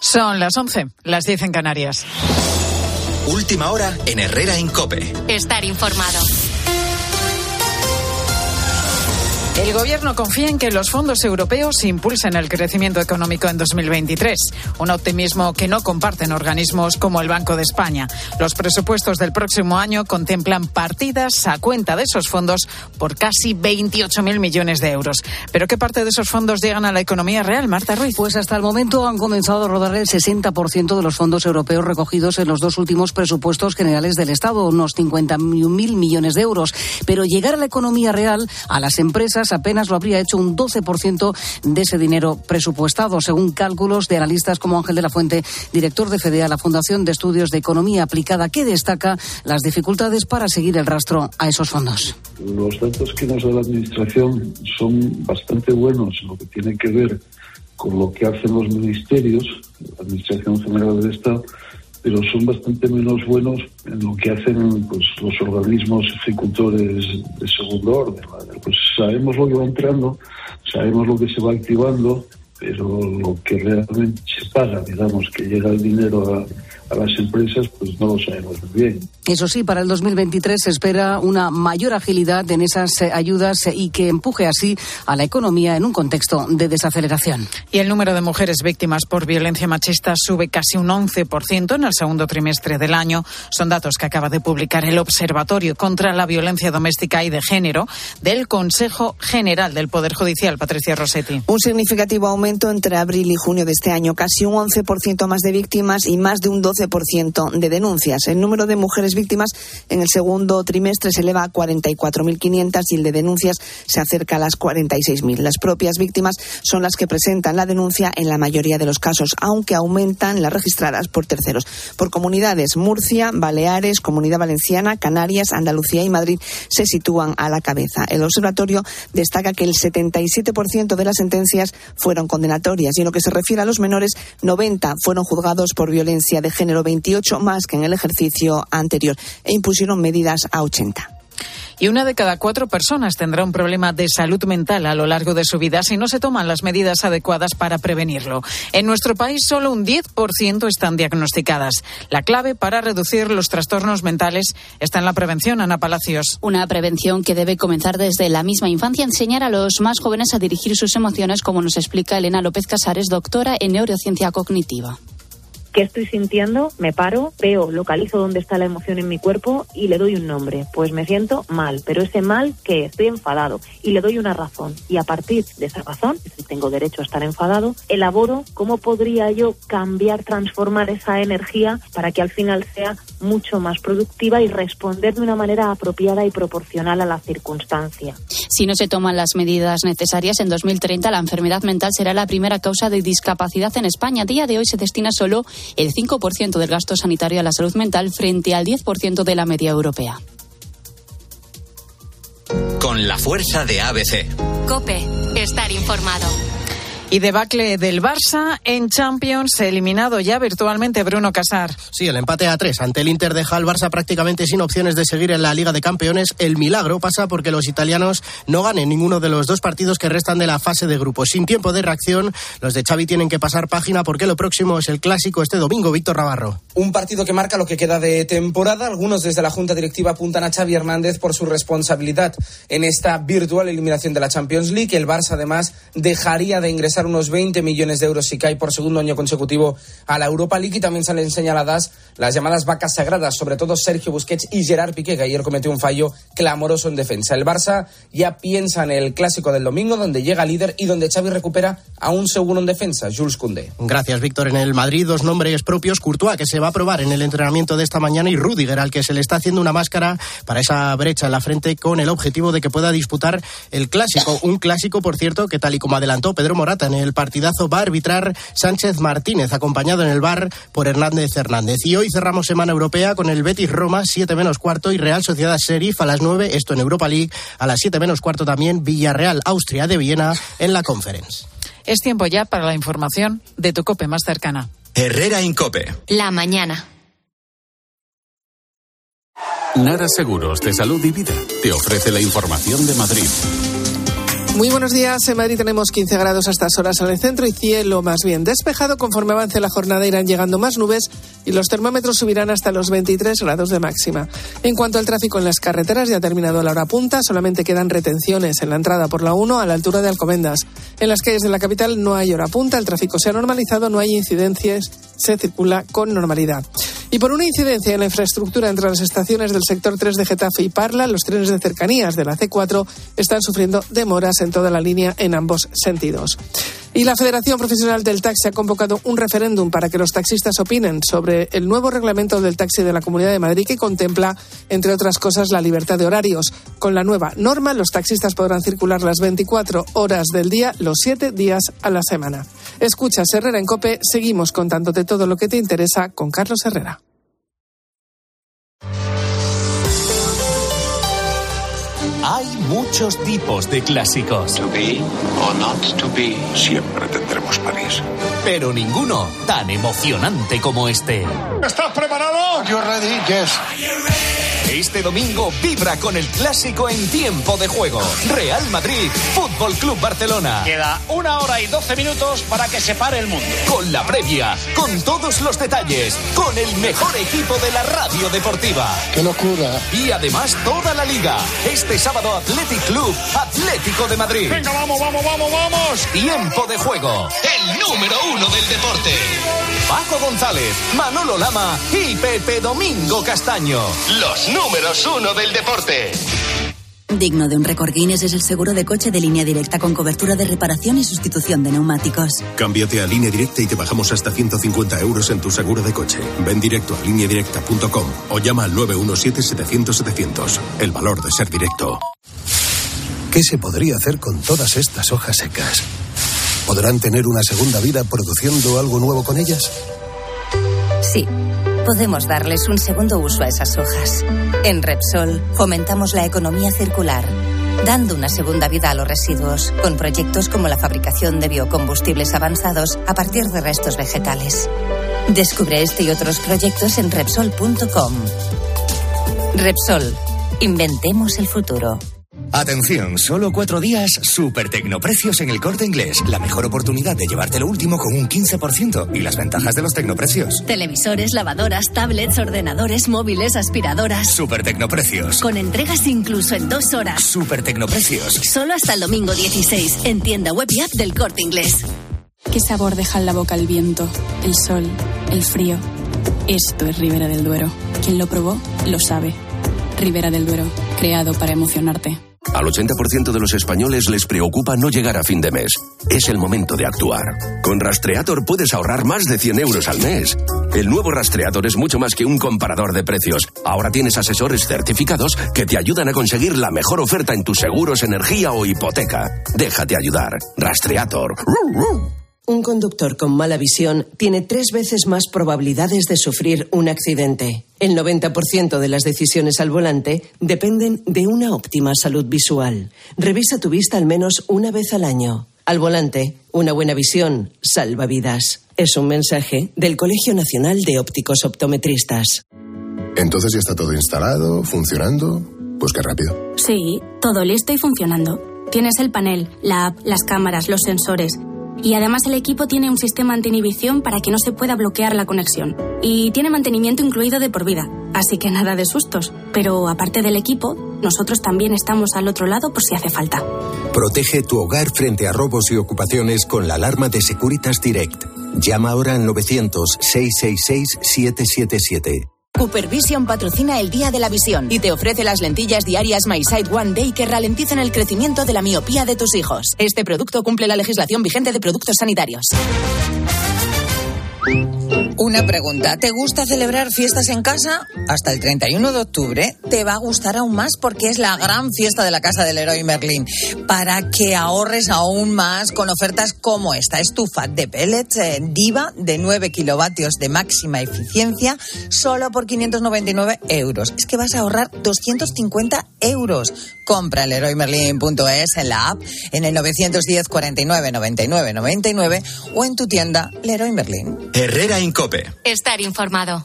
Son las 11, las 10 en Canarias. Última hora en Herrera en COPE. Estar informado. El Gobierno confía en que los fondos europeos impulsen el crecimiento económico en 2023, un optimismo que no comparten organismos como el Banco de España. Los presupuestos del próximo año contemplan partidas a cuenta de esos fondos por casi 28.000 millones de euros. ¿Pero qué parte de esos fondos llegan a la economía real, Marta Ruiz? Pues hasta el momento han comenzado a rodar el 60% de los fondos europeos recogidos en los dos últimos presupuestos generales del Estado, unos 51.000 millones de euros. Pero llegar a la economía real, a las empresas, apenas lo habría hecho un 12% de ese dinero presupuestado, según cálculos de analistas como Ángel de la Fuente, director de FEDEA, la Fundación de Estudios de Economía Aplicada, que destaca las dificultades para seguir el rastro a esos fondos. Los datos que nos da la Administración son bastante buenos en lo que tiene que ver con lo que hacen los ministerios, la Administración General del Estado, pero son bastante menos buenos en lo que hacen pues los organismos ejecutores de segundo orden. Pues sabemos lo que va entrando, sabemos lo que se va activando, pero lo que realmente se paga, digamos, que llega el dinero a las empresas, pues no lo sabemos muy bien. Eso sí, para el 2023 se espera una mayor agilidad en esas ayudas y que empuje así a la economía en un contexto de desaceleración. Y el número de mujeres víctimas por violencia machista sube casi un 11% en el segundo trimestre del año. Son datos que acaba de publicar el Observatorio contra la Violencia Doméstica y de Género del Consejo General del Poder Judicial. Patricia Rossetti. Un significativo aumento entre abril y junio de este año, casi un 11% más de víctimas y más de un 12% de denuncias. El número de mujeres víctimas en el segundo trimestre se eleva a 44.500 y el de denuncias se acerca a las 46.000. Las propias víctimas son las que presentan la denuncia en la mayoría de los casos, aunque aumentan las registradas por terceros. Por comunidades, Murcia, Baleares, Comunidad Valenciana, Canarias, Andalucía y Madrid se sitúan a la cabeza. El observatorio destaca que el 77% de las sentencias fueron condenatorias y en lo que se refiere a los menores, 90 fueron juzgados por violencia de género, 28 más que en el ejercicio anterior, e impusieron medidas a 80. Y 1 de cada 4 personas tendrá un problema de salud mental a lo largo de su vida si no se toman las medidas adecuadas para prevenirlo. En nuestro país solo un 10% están diagnosticadas. La clave para reducir los trastornos mentales está en la prevención, Ana Palacios. Una prevención que debe comenzar desde la misma infancia, enseñar a los más jóvenes a dirigir sus emociones, como nos explica Elena López Casares, doctora en neurociencia cognitiva. ¿Qué estoy sintiendo? Me paro, veo, localizo dónde está la emoción en mi cuerpo y le doy un nombre. Pues me siento mal, pero ese mal, ¿qué? Estoy enfadado y le doy una razón. Y a partir de esa razón, si tengo derecho a estar enfadado, elaboro cómo podría yo cambiar, transformar esa energía para que al final sea mucho más productiva y responder de una manera apropiada y proporcional a la circunstancia. Si no se toman las medidas necesarias, en 2030 la enfermedad mental será la primera causa de discapacidad en España. A día de hoy se destina solo el 5% del gasto sanitario a la salud mental frente al 10% de la media europea. Con la fuerza de ABC. COPE. Estar informado. Y debacle del Barça en Champions, eliminado ya virtualmente Bruno Casar. Sí, el empate a 3 ante el Inter deja al Barça prácticamente sin opciones de seguir en la Liga de Campeones. El milagro pasa porque los italianos no ganen ninguno de los 2 partidos que restan de la fase de grupos. Sin tiempo de reacción, los de Xavi tienen que pasar página porque lo próximo es el clásico este domingo. Víctor Navarro. Un partido que marca lo que queda de temporada. Algunos desde la Junta Directiva apuntan a Xavi Hernández por su responsabilidad en esta virtual eliminación de la Champions League. El Barça además dejaría de ingresar unos 20 millones de euros si cae por segundo año consecutivo a la Europa League, y también salen señaladas las llamadas vacas sagradas, sobre todo Sergio Busquets y Gerard Piqué, que ayer cometió un fallo clamoroso en defensa. El Barça ya piensa en el clásico del domingo, donde llega líder y donde Xavi recupera a un seguro en defensa, Jules Koundé. Gracias, Víctor. En el Madrid, 2 nombres propios: Courtois, que se va a probar en el entrenamiento de esta mañana, y Rüdiger, al que se le está haciendo una máscara para esa brecha en la frente con el objetivo de que pueda disputar el clásico. Un clásico, por cierto, que tal y como adelantó Pedro Morata en el partidazo, va a arbitrar Sánchez Martínez, acompañado en el VAR por Hernández Hernández. Y hoy cerramos semana europea con el Betis-Roma, 7 menos cuarto, y Real Sociedad-Sheriff a las 9, esto en Europa League. A las 7 menos cuarto también Villarreal-Austria de Viena en la Conference. Es tiempo ya para la información de tu COPE más cercana. Herrera en COPE. La mañana. Nara Seguros de Salud y Vida te ofrece la información de Madrid. Muy buenos días. En Madrid tenemos 15 grados a estas horas en el centro y cielo más bien despejado. Conforme avance la jornada irán llegando más nubes y los termómetros subirán hasta los 23 grados de máxima. En cuanto al tráfico en las carreteras, ya ha terminado la hora punta. Solamente quedan retenciones en la entrada por la 1 a la altura de Alcobendas. En las calles de la capital no hay hora punta. El tráfico se ha normalizado, no hay incidencias, se circula con normalidad. Y por una incidencia en la infraestructura entre las estaciones del sector 3 de Getafe y Parla, los trenes de cercanías de la C4 están sufriendo demoras en toda la línea en ambos sentidos. Y la Federación Profesional del Taxi ha convocado un referéndum para que los taxistas opinen sobre el nuevo reglamento del taxi de la Comunidad de Madrid que contempla, entre otras cosas, la libertad de horarios. Con la nueva norma, los taxistas podrán circular las 24 horas del día, los 7 días a la semana. Escuchas Herrera en COPE, seguimos contándote todo lo que te interesa con Carlos Herrera. Hay muchos tipos de clásicos. To be or not to be. Siempre tendremos París. Pero ninguno tan emocionante como este. ¿Estás preparado? Are you ready? Yes. Este domingo vibra con el clásico en tiempo de juego. Real Madrid, Fútbol Club Barcelona. Queda 1 hora y 12 minutos para que se pare el mundo. Con la previa, con todos los detalles, con el mejor equipo de la radio deportiva. ¡Qué locura! Y además toda la liga. Este sábado Athletic Club, Atlético de Madrid. ¡Venga, vamos, vamos, vamos, vamos! Tiempo de juego. El número 1 del deporte. Paco González, Manolo Lama y Pepe Domingo Castaño. Los números 1 del deporte. Digno de un récord Guinness es el seguro de coche de Línea Directa con cobertura de reparación y sustitución de neumáticos. Cámbiate a Línea Directa y te bajamos hasta 150 euros en tu seguro de coche. Ven directo a lineadirecta.com o llama al 917-700-700. El valor de ser directo. ¿Qué se podría hacer con todas estas hojas secas? ¿Podrán tener una segunda vida produciendo algo nuevo con ellas? Sí. Podemos darles un segundo uso a esas hojas. En Repsol fomentamos la economía circular, dando una segunda vida a los residuos, con proyectos como la fabricación de biocombustibles avanzados a partir de restos vegetales. Descubre este y otros proyectos en Repsol.com. Repsol, inventemos el futuro. Atención, solo 4 días, super tecnoprecios en el Corte Inglés. La mejor oportunidad de llevarte lo último con un 15%. Y las ventajas de los tecnoprecios. Televisores, lavadoras, tablets, ordenadores, móviles, aspiradoras. Super tecnoprecios. Con entregas incluso en 2 horas. Super tecnoprecios. Solo hasta el domingo 16, en tienda web y app del Corte Inglés. ¿Qué sabor deja en la boca el viento, el sol, el frío? Esto es Ribera del Duero. Quien lo probó, lo sabe. Ribera del Duero, creado para emocionarte. Al 80% de los españoles les preocupa no llegar a fin de mes. Es el momento de actuar. Con Rastreator puedes ahorrar más de 100 euros al mes. El nuevo Rastreator es mucho más que un comparador de precios. Ahora tienes asesores certificados que te ayudan a conseguir la mejor oferta en tus seguros, energía o hipoteca. Déjate ayudar. Rastreator. Un conductor con mala visión tiene 3 veces más probabilidades de sufrir un accidente. El 90% de las decisiones al volante dependen de una óptima salud visual. Revisa tu vista al menos una vez al año. Al volante, una buena visión salva vidas. Es un mensaje del Colegio Nacional de Ópticos Optometristas. Entonces ya está todo instalado, funcionando. Pues qué rápido. Sí, todo listo y funcionando. Tienes el panel, la app, las cámaras, los sensores. Y además el equipo tiene un sistema anti-inhibición para que no se pueda bloquear la conexión. Y tiene mantenimiento incluido de por vida, así que nada de sustos. Pero aparte del equipo, nosotros también estamos al otro lado por si hace falta. Protege tu hogar frente a robos y ocupaciones con la alarma de Securitas Direct. Llama ahora al 900-666-777. Cooper Vision patrocina el Día de la Visión y te ofrece las lentillas diarias My Sight One Day que ralentizan el crecimiento de la miopía de tus hijos. Este producto cumple la legislación vigente de productos sanitarios. Una pregunta, ¿te gusta celebrar fiestas en casa? Hasta el 31 de octubre te va a gustar aún más porque es la gran fiesta de la Casa del Leroy Merlin. Para que ahorres aún más con ofertas como esta. Estufa de pellets Diva de 9 kilovatios de máxima eficiencia solo por 599 euros. Es que vas a ahorrar 250 euros. Compra en leroymerlin.es, en la app, en el 910 49 99 99 o en tu tienda Leroy Merlin. Herrera en COPE. Estar informado.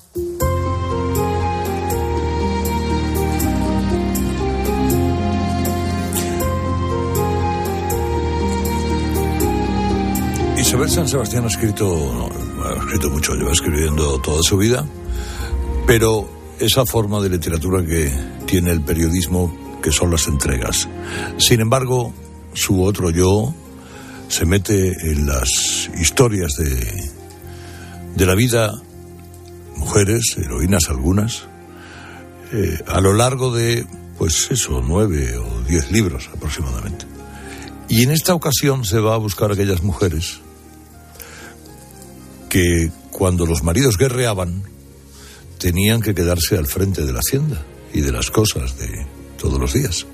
Isabel San Sebastián ha escrito mucho, lleva escribiendo toda su vida, pero esa forma de literatura que tiene el periodismo, que son las entregas. Sin embargo, su otro yo se mete en las historias de la vida, mujeres, heroínas algunas, a lo largo de, 9 o 10 libros aproximadamente. Y en esta ocasión se va a buscar a aquellas mujeres que cuando los maridos guerreaban tenían que quedarse al frente de la hacienda y de las cosas de todos los días.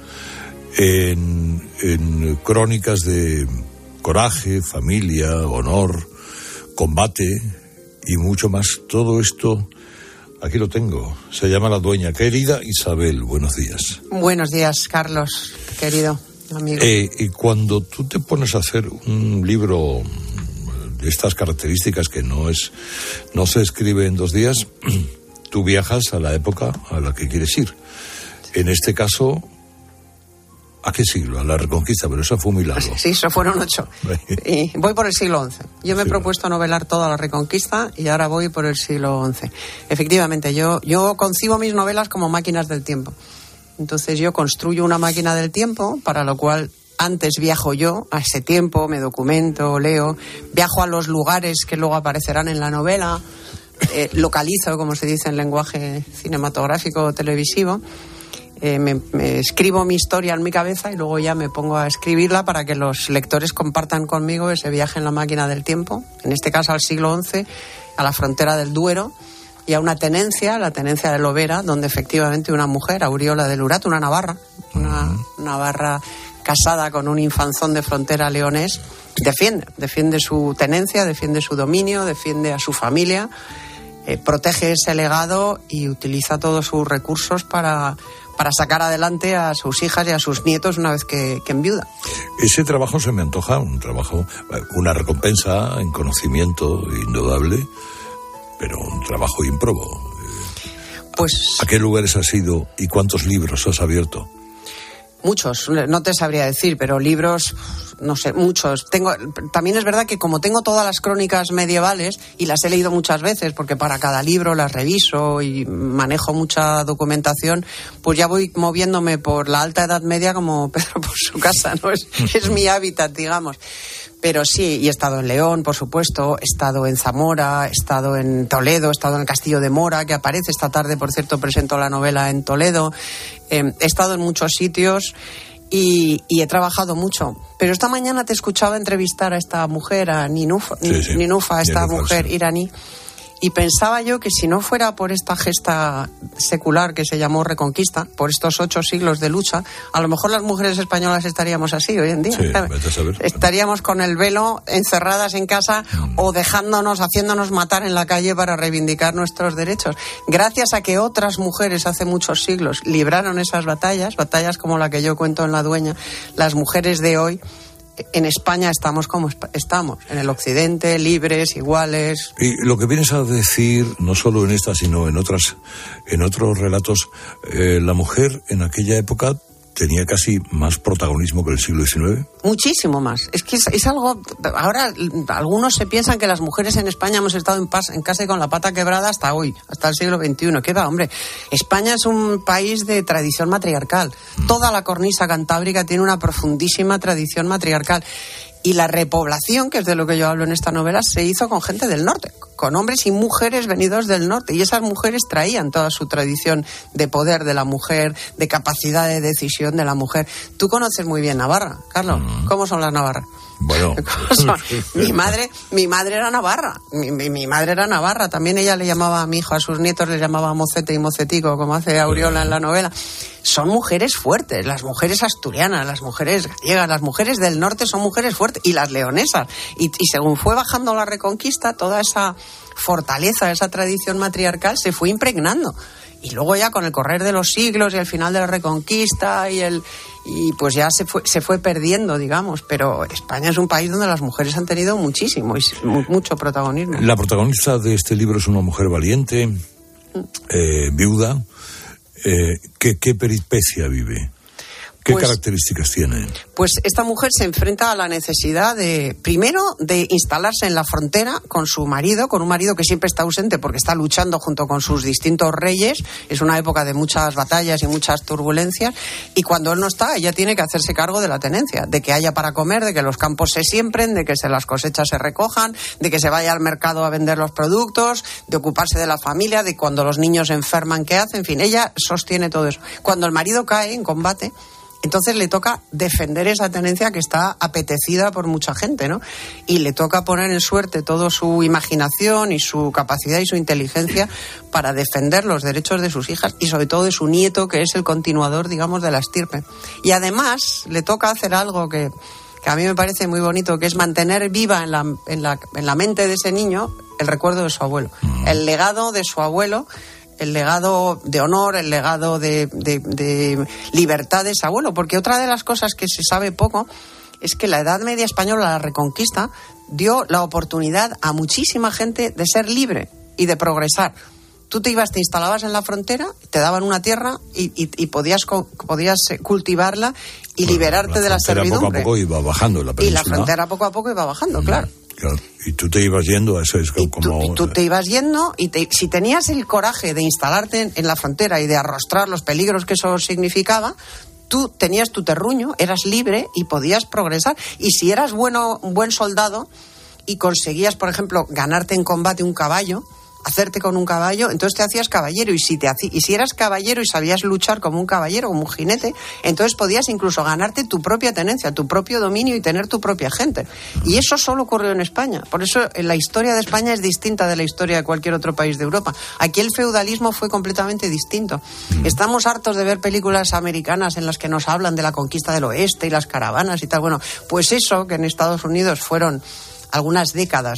En crónicas de coraje, familia, honor, combate y mucho más. Todo esto, aquí lo tengo, se llama La Dueña. Querida Isabel, buenos días. Buenos días, Carlos, querido amigo. Y cuando tú te pones a hacer un libro de estas características que no se escribe en 2 días, tú viajas a la época a la que quieres ir. En este caso, ¿a qué siglo? A la Reconquista, pero eso fue muy largo. Sí, eso fueron 8. Y voy por el siglo XI. Yo me he propuesto novelar toda la Reconquista y ahora voy por el siglo XI. Efectivamente, yo concibo mis novelas como máquinas del tiempo. Entonces yo construyo una máquina del tiempo, para lo cual antes viajo yo a ese tiempo, me documento, leo, viajo a los lugares que luego aparecerán en la novela, localizo, como se dice en lenguaje cinematográfico o televisivo, me escribo mi historia en mi cabeza y luego ya me pongo a escribirla para que los lectores compartan conmigo ese viaje en la máquina del tiempo, en este caso al siglo XI, a la frontera del Duero, y a una tenencia, la tenencia de Lovera, donde efectivamente una mujer, Auriola de Lurat, una navarra, una navarra casada con un infanzón de frontera leonés, defiende su tenencia, defiende su dominio, defiende a su familia, protege ese legado y utiliza todos sus recursos para sacar adelante a sus hijas y a sus nietos una vez que enviuda. Ese trabajo se me antoja, una recompensa en conocimiento indudable, pero un trabajo ímprobo. Pues, ¿a qué lugares has ido y cuántos libros has abierto? Muchos, no te sabría decir, pero libros, no sé, muchos. También es verdad que como tengo todas las crónicas medievales y las he leído muchas veces, porque para cada libro las reviso y manejo mucha documentación, pues ya voy moviéndome por la Alta Edad Media como Pedro por su casa, ¿no? Es mi hábitat, digamos. Pero sí, y he estado en León, por supuesto, he estado en Zamora, he estado en Toledo, he estado en el Castillo de Mora, que aparece esta tarde, por cierto, presento la novela en Toledo. He estado en muchos sitios y he trabajado mucho. Pero esta mañana te escuchaba entrevistar a esta mujer, a Ninufa, esta mujer iraní. Y pensaba yo que si no fuera por esta gesta secular que se llamó Reconquista, por estos 8 siglos de lucha, a lo mejor las mujeres españolas estaríamos así hoy en día. Sí, vete a saber. Estaríamos con el velo, encerradas en casa o haciéndonos matar en la calle para reivindicar nuestros derechos. Gracias a que otras mujeres hace muchos siglos libraron esas batallas como la que yo cuento en La Dueña, las mujeres de hoy en España estamos como estamos, en el occidente, libres, iguales. Y lo que vienes a decir, no solo en esta, sino en otros relatos, la mujer en aquella época tenía casi más protagonismo que el siglo XIX. Muchísimo más. Es que es algo... Ahora, algunos se piensan que las mujeres en España hemos estado en casa y con la pata quebrada hasta hoy, hasta el siglo XXI. ¿Qué va, hombre? España es un país de tradición matriarcal. Toda la cornisa cantábrica tiene una profundísima tradición matriarcal. Y la repoblación, que es de lo que yo hablo en esta novela, se hizo con gente del norte, con hombres y mujeres venidos del norte. Y esas mujeres traían toda su tradición de poder de la mujer, de capacidad de decisión de la mujer. Tú conoces muy bien Navarra, Carlos. ¿Cómo son las navarras? Bueno, mi madre era navarra. Mi madre era navarra. También ella le llamaba a mi hijo, a sus nietos les llamaba mocete y mocetico, como hace Auriola en la novela. Son mujeres fuertes, las mujeres asturianas, las mujeres gallegas, las mujeres del norte son mujeres fuertes, y las leonesas. Y según fue bajando la Reconquista, toda esa fortaleza, esa tradición matriarcal se fue impregnando. Y luego ya con el correr de los siglos y el final de la Reconquista y pues ya se fue perdiendo, digamos. Pero España es un país donde las mujeres han tenido mucho protagonismo. La protagonista de este libro es una mujer valiente, viuda. ¿Qué peripecia vive? ¿Qué características tiene? Pues esta mujer se enfrenta a la necesidad primero, de instalarse en la frontera con su marido, con un marido que siempre está ausente porque está luchando junto con sus distintos reyes. Es una época de muchas batallas y muchas turbulencias, y cuando él no está, ella tiene que hacerse cargo de la tenencia, de que haya para comer, de que los campos se siembren, de que las cosechas se recojan, de que se vaya al mercado a vender los productos, de ocuparse de la familia, de cuando los niños se enferman, qué hace, en fin, ella sostiene todo eso. Cuando el marido cae en combate, entonces le toca defender esa tenencia que está apetecida por mucha gente, ¿no? Y le toca poner en suerte toda su imaginación y su capacidad y su inteligencia para defender los derechos de sus hijas y sobre todo de su nieto, que es el continuador, digamos, de la estirpe. Y además le toca hacer algo que a mí me parece muy bonito, que es mantener viva en la mente de ese niño el recuerdo de su abuelo, el legado de su abuelo, el legado de honor, el legado de libertad de ese abuelo. Porque otra de las cosas que se sabe poco es que la Edad Media española, la Reconquista, dio la oportunidad a muchísima gente de ser libre y de progresar. Tú te instalabas en la frontera, te daban una tierra y podías cultivarla y liberarte de la servidumbre. Poco a poco iba bajando en la península. Y la frontera poco a poco iba bajando, claro. Claro. Y tú te ibas yendo, eso es como... Tú te ibas yendo y si tenías el coraje de instalarte en la frontera y de arrostrar los peligros que eso significaba, tú tenías tu terruño, eras libre y podías progresar. Y si eras un buen soldado y conseguías, por ejemplo, ganarte en combate un caballo, hacerte con un caballo, entonces te hacías caballero, y si eras caballero y sabías luchar como un caballero, como un jinete, entonces podías incluso ganarte tu propia tenencia, tu propio dominio y tener tu propia gente. Y eso solo ocurrió en España. Por eso la historia de España es distinta de la historia de cualquier otro país de Europa. Aquí el feudalismo fue completamente distinto. Estamos hartos de ver películas americanas en las que nos hablan de la conquista del oeste y las caravanas y tal. Bueno, pues eso, que en Estados Unidos fueron algunas décadas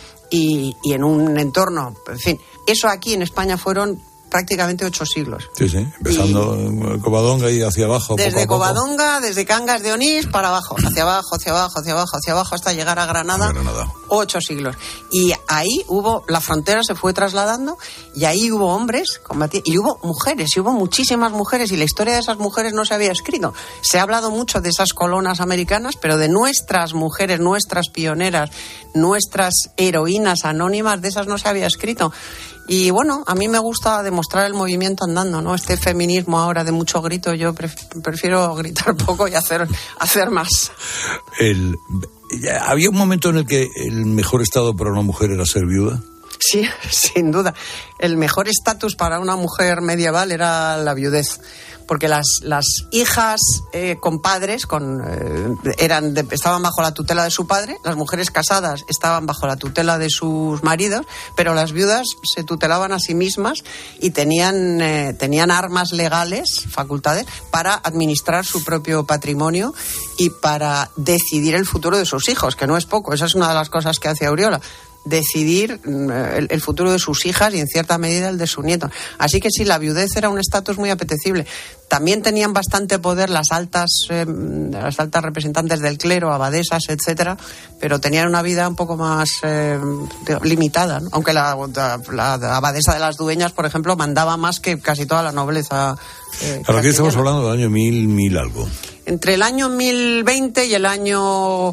y en un entorno, en fin, eso aquí en España fueron prácticamente 8 siglos. Sí, empezando en Covadonga y hacia abajo. Desde poco a poco. Covadonga, desde Cangas de Onís para abajo, hacia abajo, hasta llegar a Granada. 8 siglos. Y ahí la frontera se fue trasladando, y ahí hubo hombres combatiendo, y hubo mujeres, y hubo muchísimas mujeres, y la historia de esas mujeres no se había escrito. Se ha hablado mucho de esas colonas americanas, pero de nuestras mujeres, nuestras pioneras, nuestras heroínas anónimas, de esas no se había escrito. Y bueno, a mí me gusta demostrar el movimiento andando, ¿no? Este feminismo ahora de mucho grito, yo prefiero gritar poco y hacer más. ¿Había un momento en el que el mejor estado para una mujer era ser viuda? Sí, sin duda. El mejor estatus para una mujer medieval era la viudez, porque las hijas con padres estaban bajo la tutela de su padre, las mujeres casadas estaban bajo la tutela de sus maridos, pero las viudas se tutelaban a sí mismas y tenían armas legales, facultades, para administrar su propio patrimonio y para decidir el futuro de sus hijos, que no es poco. Esa es una de las cosas que hace Auriola, decidir el futuro de sus hijas y en cierta medida el de su nieto. Así que sí, la viudez era un estatus muy apetecible. También tenían bastante poder las altas representantes del clero, abadesas, etcétera, pero tenían una vida un poco más limitada, ¿no? Aunque la abadesa de las Dueñas, por ejemplo, mandaba más que casi toda la nobleza. Claro, aquí estamos hablando del año 1000 algo. Entre el año 1020 y el año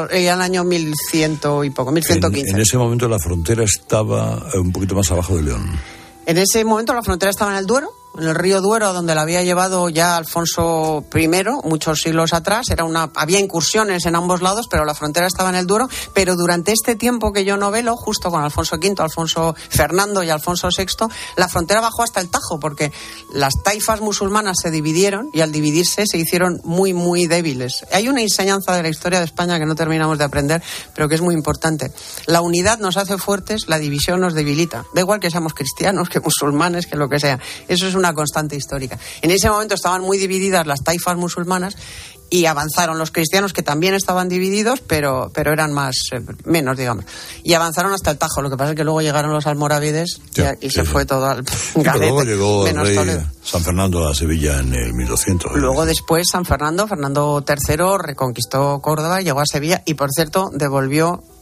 1100 y poco, 1115. En ese momento la frontera estaba un poquito más abajo de León. En ese momento la frontera estaba en el Duero, en el río Duero, donde la había llevado ya Alfonso I, muchos siglos atrás. Había incursiones en ambos lados, pero la frontera estaba en el Duero. Pero durante este tiempo que yo novelo, justo con Alfonso V, Alfonso Fernando y Alfonso VI, la frontera bajó hasta el Tajo, porque las taifas musulmanas se dividieron y al dividirse se hicieron muy, muy débiles. Hay una enseñanza de la historia de España que no terminamos de aprender, pero que es muy importante. La unidad nos hace fuertes, la división nos debilita. Da igual que seamos cristianos, que musulmanes, que lo que sea. Eso es una constante histórica. En ese momento estaban muy divididas las taifas musulmanas y avanzaron los cristianos, que también estaban divididos, pero eran menos, digamos. Y avanzaron hasta el Tajo. Lo que pasa es que luego llegaron los almorávides y se fue todo al garete. Luego llegó el rey San Fernando a Sevilla en el 1200. Luego después Fernando III reconquistó Córdoba, llegó a Sevilla y, por cierto, devolvió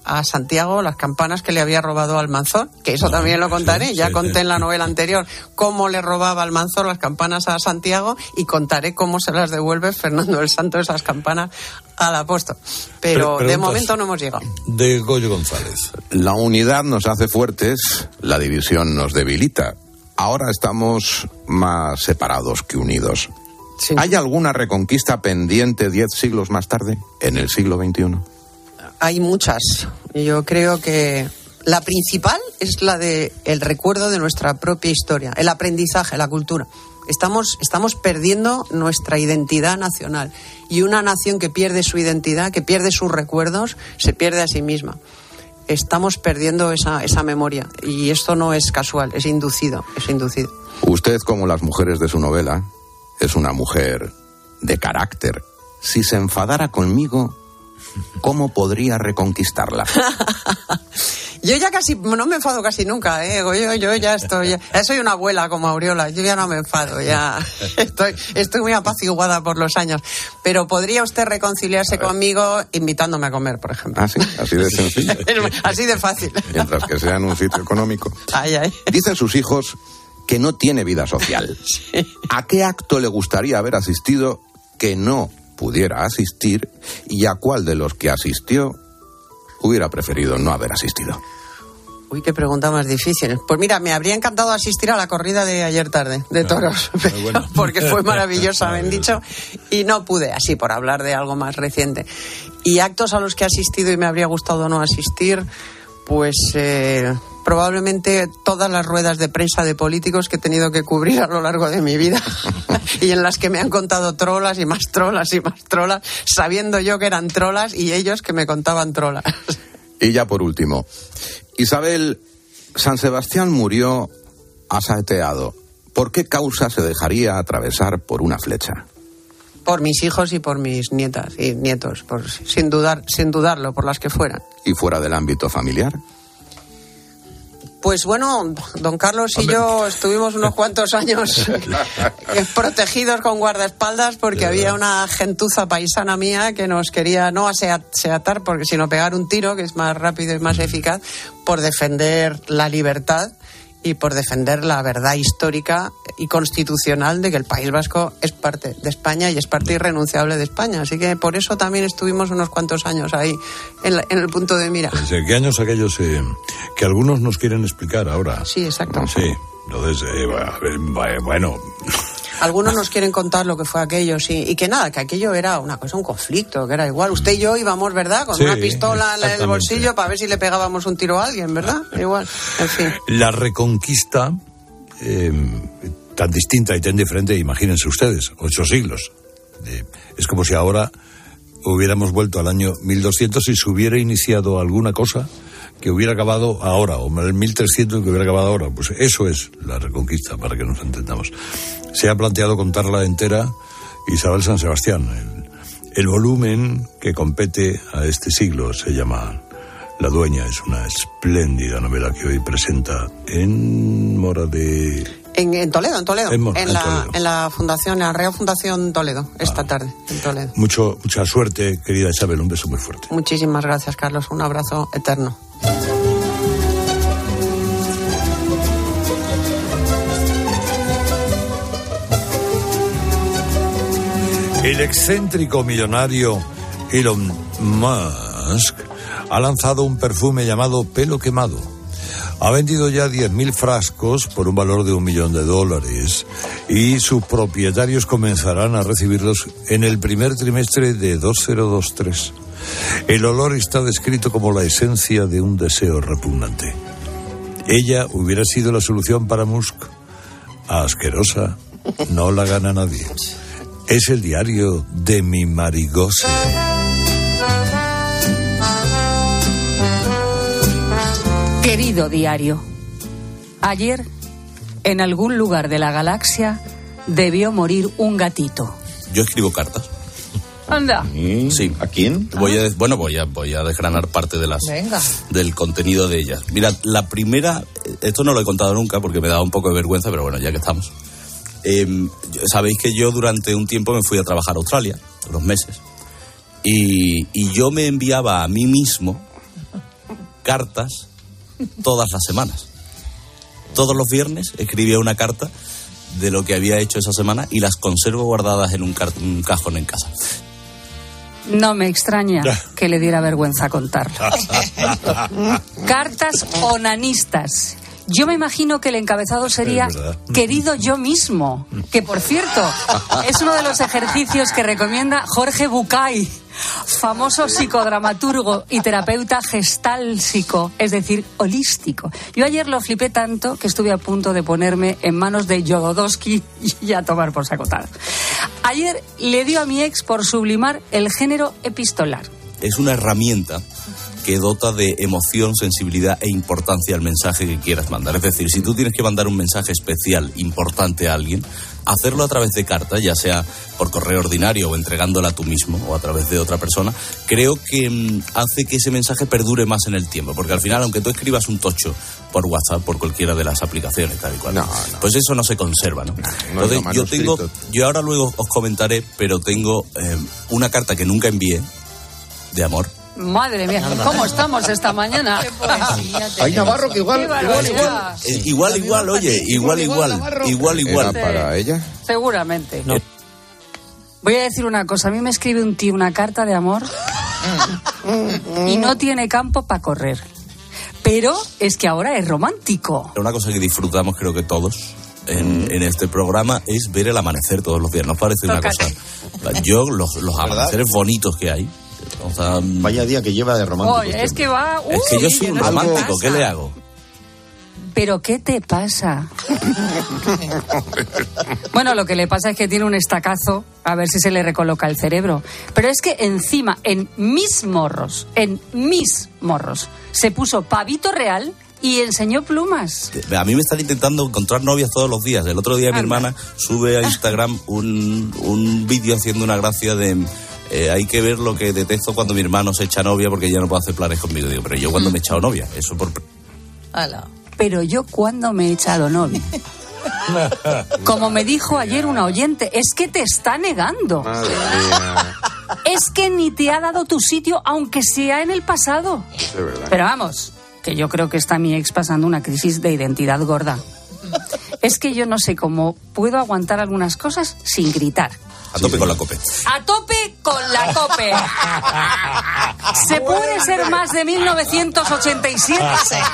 a Santiago las campanas que le había robado Almanzor, que eso también lo contaré. Ya conté en la novela anterior cómo le robaba Almanzor las campanas a Santiago y contaré cómo se las devuelve Fernando el Santo esas campanas al apóstol. Pero de momento no hemos llegado. De Goyo González. La unidad nos hace fuertes, la división nos debilita. Ahora estamos más separados que unidos. Sí. ¿Hay alguna reconquista pendiente 10 siglos más tarde, en el siglo XXI? Hay muchas. Yo creo que la principal es la de el recuerdo de nuestra propia historia, el aprendizaje, la cultura. Estamos perdiendo nuestra identidad nacional. Y una nación que pierde su identidad, que pierde sus recuerdos, se pierde a sí misma. Estamos perdiendo esa memoria. Y esto no es casual, es inducido. Usted, como las mujeres de su novela, es una mujer de carácter. Si se enfadara conmigo, ¿cómo podría reconquistarla? Yo ya casi, no me enfado casi nunca, yo ya estoy, ya soy una abuela como Auriola, yo ya no me enfado, ya estoy muy apaciguada por los años. Pero ¿podría usted reconciliarse conmigo invitándome a comer, por ejemplo? Así de sencillo. Así de fácil. Mientras que sea en un sitio económico. Ay. Dicen sus hijos que no tiene vida social. Sí. ¿A qué acto le gustaría haber asistido que no pudiera asistir y a cuál de los que asistió hubiera preferido no haber asistido? Uy, qué pregunta más difícil. Pues mira, me habría encantado asistir a la corrida de ayer tarde, de toros, bueno. Porque fue maravillosa, me han dicho, y no pude, así por hablar de algo más reciente. Y actos a los que he asistido y me habría gustado no asistir, pues probablemente todas las ruedas de prensa de políticos que he tenido que cubrir a lo largo de mi vida y en las que me han contado trolas y más trolas y más trolas, sabiendo yo que eran trolas y ellos que me contaban trolas. Y ya por último, Isabel, San Sebastián murió asaeteado. ¿Por qué causa se dejaría atravesar por una flecha? Por mis hijos y por mis nietas y nietos, sin dudarlo, por las que fueran. ¿Y fuera del ámbito familiar? Pues bueno, don Carlos y yo estuvimos unos cuantos años protegidos con guardaespaldas porque había una gentuza paisana mía que nos quería no aseatar, sino pegar un tiro, que es más rápido y más eficaz, por defender la libertad y por defender la verdad histórica y constitucional de que el País Vasco es parte de España y es parte irrenunciable de España. Así que por eso también estuvimos unos cuantos años ahí, en el punto de mira. ¿Desde qué años aquellos que algunos nos quieren explicar ahora? Sí, exacto. Sí, entonces, bueno... Algunos nos quieren contar lo que fue aquello, sí, y que nada, que aquello era una cosa, un conflicto, que era igual. Usted y yo íbamos, ¿verdad?, con una pistola en el bolsillo para ver si le pegábamos un tiro a alguien, ¿verdad? Igual, en fin. La reconquista, tan distinta y tan diferente, imagínense ustedes, 8 siglos. Es como si ahora hubiéramos vuelto al año 1200 y se hubiera iniciado alguna cosa que hubiera acabado ahora, o el 1300 que hubiera acabado ahora. Pues eso es la reconquista, para que nos entendamos. Se ha planteado contarla entera Isabel San Sebastián. El volumen que compete a este siglo se llama La Dueña. Es una espléndida novela que hoy presenta en Mora de... En Toledo. En la Fundación, en la Real Fundación Toledo, esta tarde, en Toledo. Mucha suerte, querida Isabel, un beso muy fuerte. Muchísimas gracias, Carlos, un abrazo eterno. El excéntrico millonario Elon Musk ha lanzado un perfume llamado Pelo Quemado. Ha vendido ya 10.000 frascos por un valor de $1 millón y sus propietarios comenzarán a recibirlos en el primer trimestre de 2023. El olor está descrito como la esencia de un deseo repugnante. Ella hubiera sido la solución para Musk. Asquerosa, no la gana nadie. Es el diario de mi Marigose. Querido diario, ayer, en algún lugar de la galaxia, debió morir un gatito. Yo escribo cartas. Anda. Sí. ¿A quién? Voy a desgranar parte del contenido de ellas. Mira, la primera, esto no lo he contado nunca porque me daba un poco de vergüenza, pero bueno, ya que estamos. Sabéis que yo durante un tiempo me fui a trabajar a Australia, unos meses, y yo me enviaba a mí mismo cartas todas las semanas. Todos los viernes escribía una carta de lo que había hecho esa semana y las conservo guardadas en un cajón en casa. No me extraña que le diera vergüenza contarlo. Cartas onanistas. Yo me imagino que el encabezado sería "Querido yo mismo", que por cierto es uno de los ejercicios que recomienda Jorge Bucay, famoso psicodramaturgo y terapeuta gestálsico, es decir, holístico. Yo ayer lo flipé tanto que estuve a punto de ponerme en manos de Jodorowsky y a tomar por sacotada. Ayer le dio a mi ex por sublimar el género epistolar. Es una herramienta que dota de emoción, sensibilidad e importancia al mensaje que quieras mandar. Es decir, si tú tienes que mandar un mensaje especial, importante a alguien, hacerlo a través de carta, ya sea por correo ordinario o entregándola tú mismo o a través de otra persona, creo que hace que ese mensaje perdure más en el tiempo. Porque al final, aunque tú escribas un tocho por WhatsApp, por cualquiera de las aplicaciones, tal y cual, pues eso no se conserva, ¿no? Entonces, yo ahora luego os comentaré, pero tengo una carta que nunca envié, de amor. Madre mía, ¿cómo estamos esta mañana? Hay Navarro que igual. ¿Era para ella? Seguramente. No. Voy a decir una cosa. A mí me escribe un tío una carta de amor y no tiene campo para correr. Pero es que ahora es romántico. Una cosa que disfrutamos, creo que todos, en este programa, es ver el amanecer todos los días. ¿Nos parece una cosa? Yo, los amaneceres bonitos que hay. O sea, vaya día que lleva de romántico. Oye, es que va... es que yo soy un romántico, ¿qué le hago? ¿Pero qué te pasa? Bueno, lo que le pasa es que tiene un estacazo, a ver si se le recoloca el cerebro. Pero es que encima, en mis morros, se puso pavito real y enseñó plumas. A mí me están intentando encontrar novias todos los días. El otro día mi hermana sube a Instagram un vídeo haciendo una gracia de... hay que ver lo que detesto cuando mi hermano se echa novia porque ya no puede hacer planes conmigo. Digo, pero yo cuando me he echado novia, eso por... Ala. Pero yo cuando me he echado novia. Como me dijo ayer una oyente, es que te está negando. Madre mía. Es que ni te ha dado tu sitio, aunque sea en el pasado. De verdad. Pero vamos, que yo creo que está mi ex pasando una crisis de identidad gorda. Es que yo no sé cómo puedo aguantar algunas cosas sin gritar. A tope con la COPE. ¡A tope con la COPE! ¿Se puede ser más de 1987?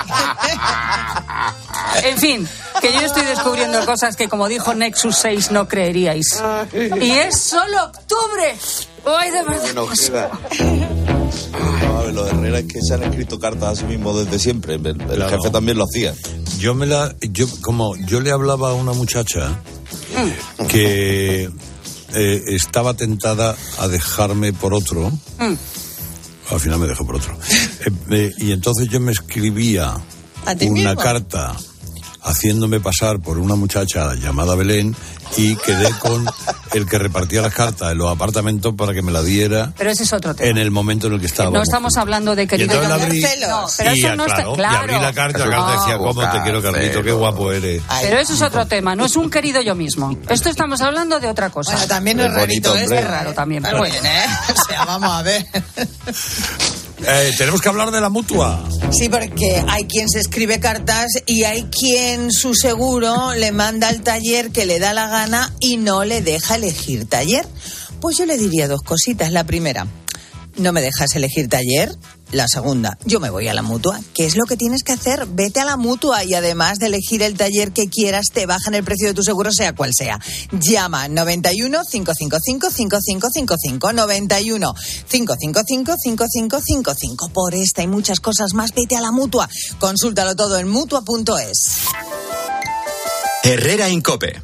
En fin, que yo estoy descubriendo cosas que, como dijo Nexus 6, no creeríais. Y es solo octubre. ¡Ay, de verdad! Lo de Herrera es que se han escrito cartas a sí mismo desde siempre. El jefe también lo hacía. Yo le hablaba a una muchacha que estaba tentada a dejarme por otro. Al final me dejó por otro. Y entonces yo me escribía una carta haciéndome pasar por una muchacha llamada Belén y quedé con el que repartía las cartas en los apartamentos para que me la diera. Pero ese es otro tema. En el momento en el que estábamos. No estamos hablando de querido yo. No, pero eso no está claro. Y abrí la carta decía, ¿cómo te quiero, Carlito? Qué guapo eres. Pero eso es otro tema, no es un querido yo mismo. Esto estamos hablando de otra cosa. Bueno, también es rarito, es raro también. Pero bueno, o sea, vamos a ver. Tenemos que hablar de la mutua. Sí, porque hay quien se escribe cartas y hay quien su seguro le manda al taller que le da la gana y no le deja elegir taller. Pues yo le diría dos cositas. La primera, no me dejas elegir taller. La segunda, yo me voy a la mutua. ¿Qué es lo que tienes que hacer? Vete a la mutua y además de elegir el taller que quieras, te bajan el precio de tu seguro, sea cual sea. Llama 91 555 5555 91 555 5555. Por esta y muchas cosas más, vete a la mutua. Consúltalo todo en mutua.es. Herrera Incope.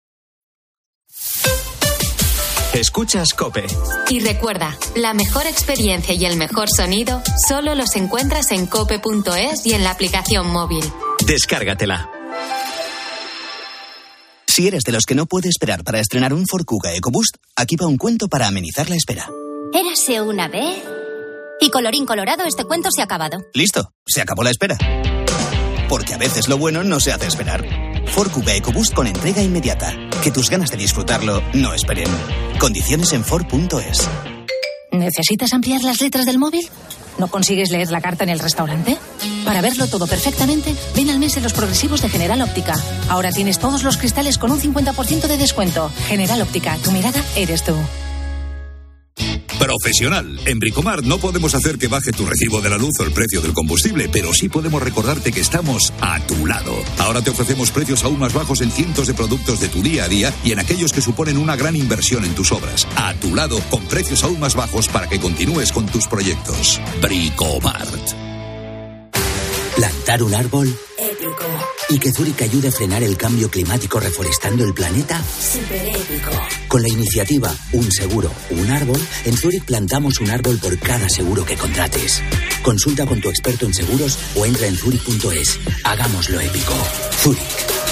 Escuchas COPE. Y recuerda, la mejor experiencia y el mejor sonido solo los encuentras en cope.es y en la aplicación móvil. Descárgatela. Si eres de los que no puede esperar para estrenar un Ford Kuga EcoBoost, aquí va un cuento para amenizar la espera. Érase una vez... Y colorín colorado, este cuento se ha acabado. Listo, se acabó la espera. Porque a veces lo bueno no se hace esperar. Ford Kuga EcoBoost con entrega inmediata. Que tus ganas de disfrutarlo no esperen. Condiciones en Ford.es. ¿Necesitas ampliar las letras del móvil? ¿No consigues leer la carta en el restaurante? Para verlo todo perfectamente, ven al mes en los progresivos de General Óptica. Ahora tienes todos los cristales con un 50% de descuento. General Óptica, tu mirada eres tú. Profesional. En Bricomart no podemos hacer que baje tu recibo de la luz o el precio del combustible, pero sí podemos recordarte que estamos a tu lado. Ahora te ofrecemos precios aún más bajos en cientos de productos de tu día a día y en aquellos que suponen una gran inversión en tus obras. A tu lado, con precios aún más bajos para que continúes con tus proyectos. Bricomart. ¿Plantar un árbol? Épico. ¿Y que Zurich ayude a frenar el cambio climático reforestando el planeta? Súper épico. Con la iniciativa Un Seguro, Un Árbol, en Zurich plantamos un árbol por cada seguro que contrates. Consulta con tu experto en seguros o entra en zurich.es. Hagámoslo épico. Zurich.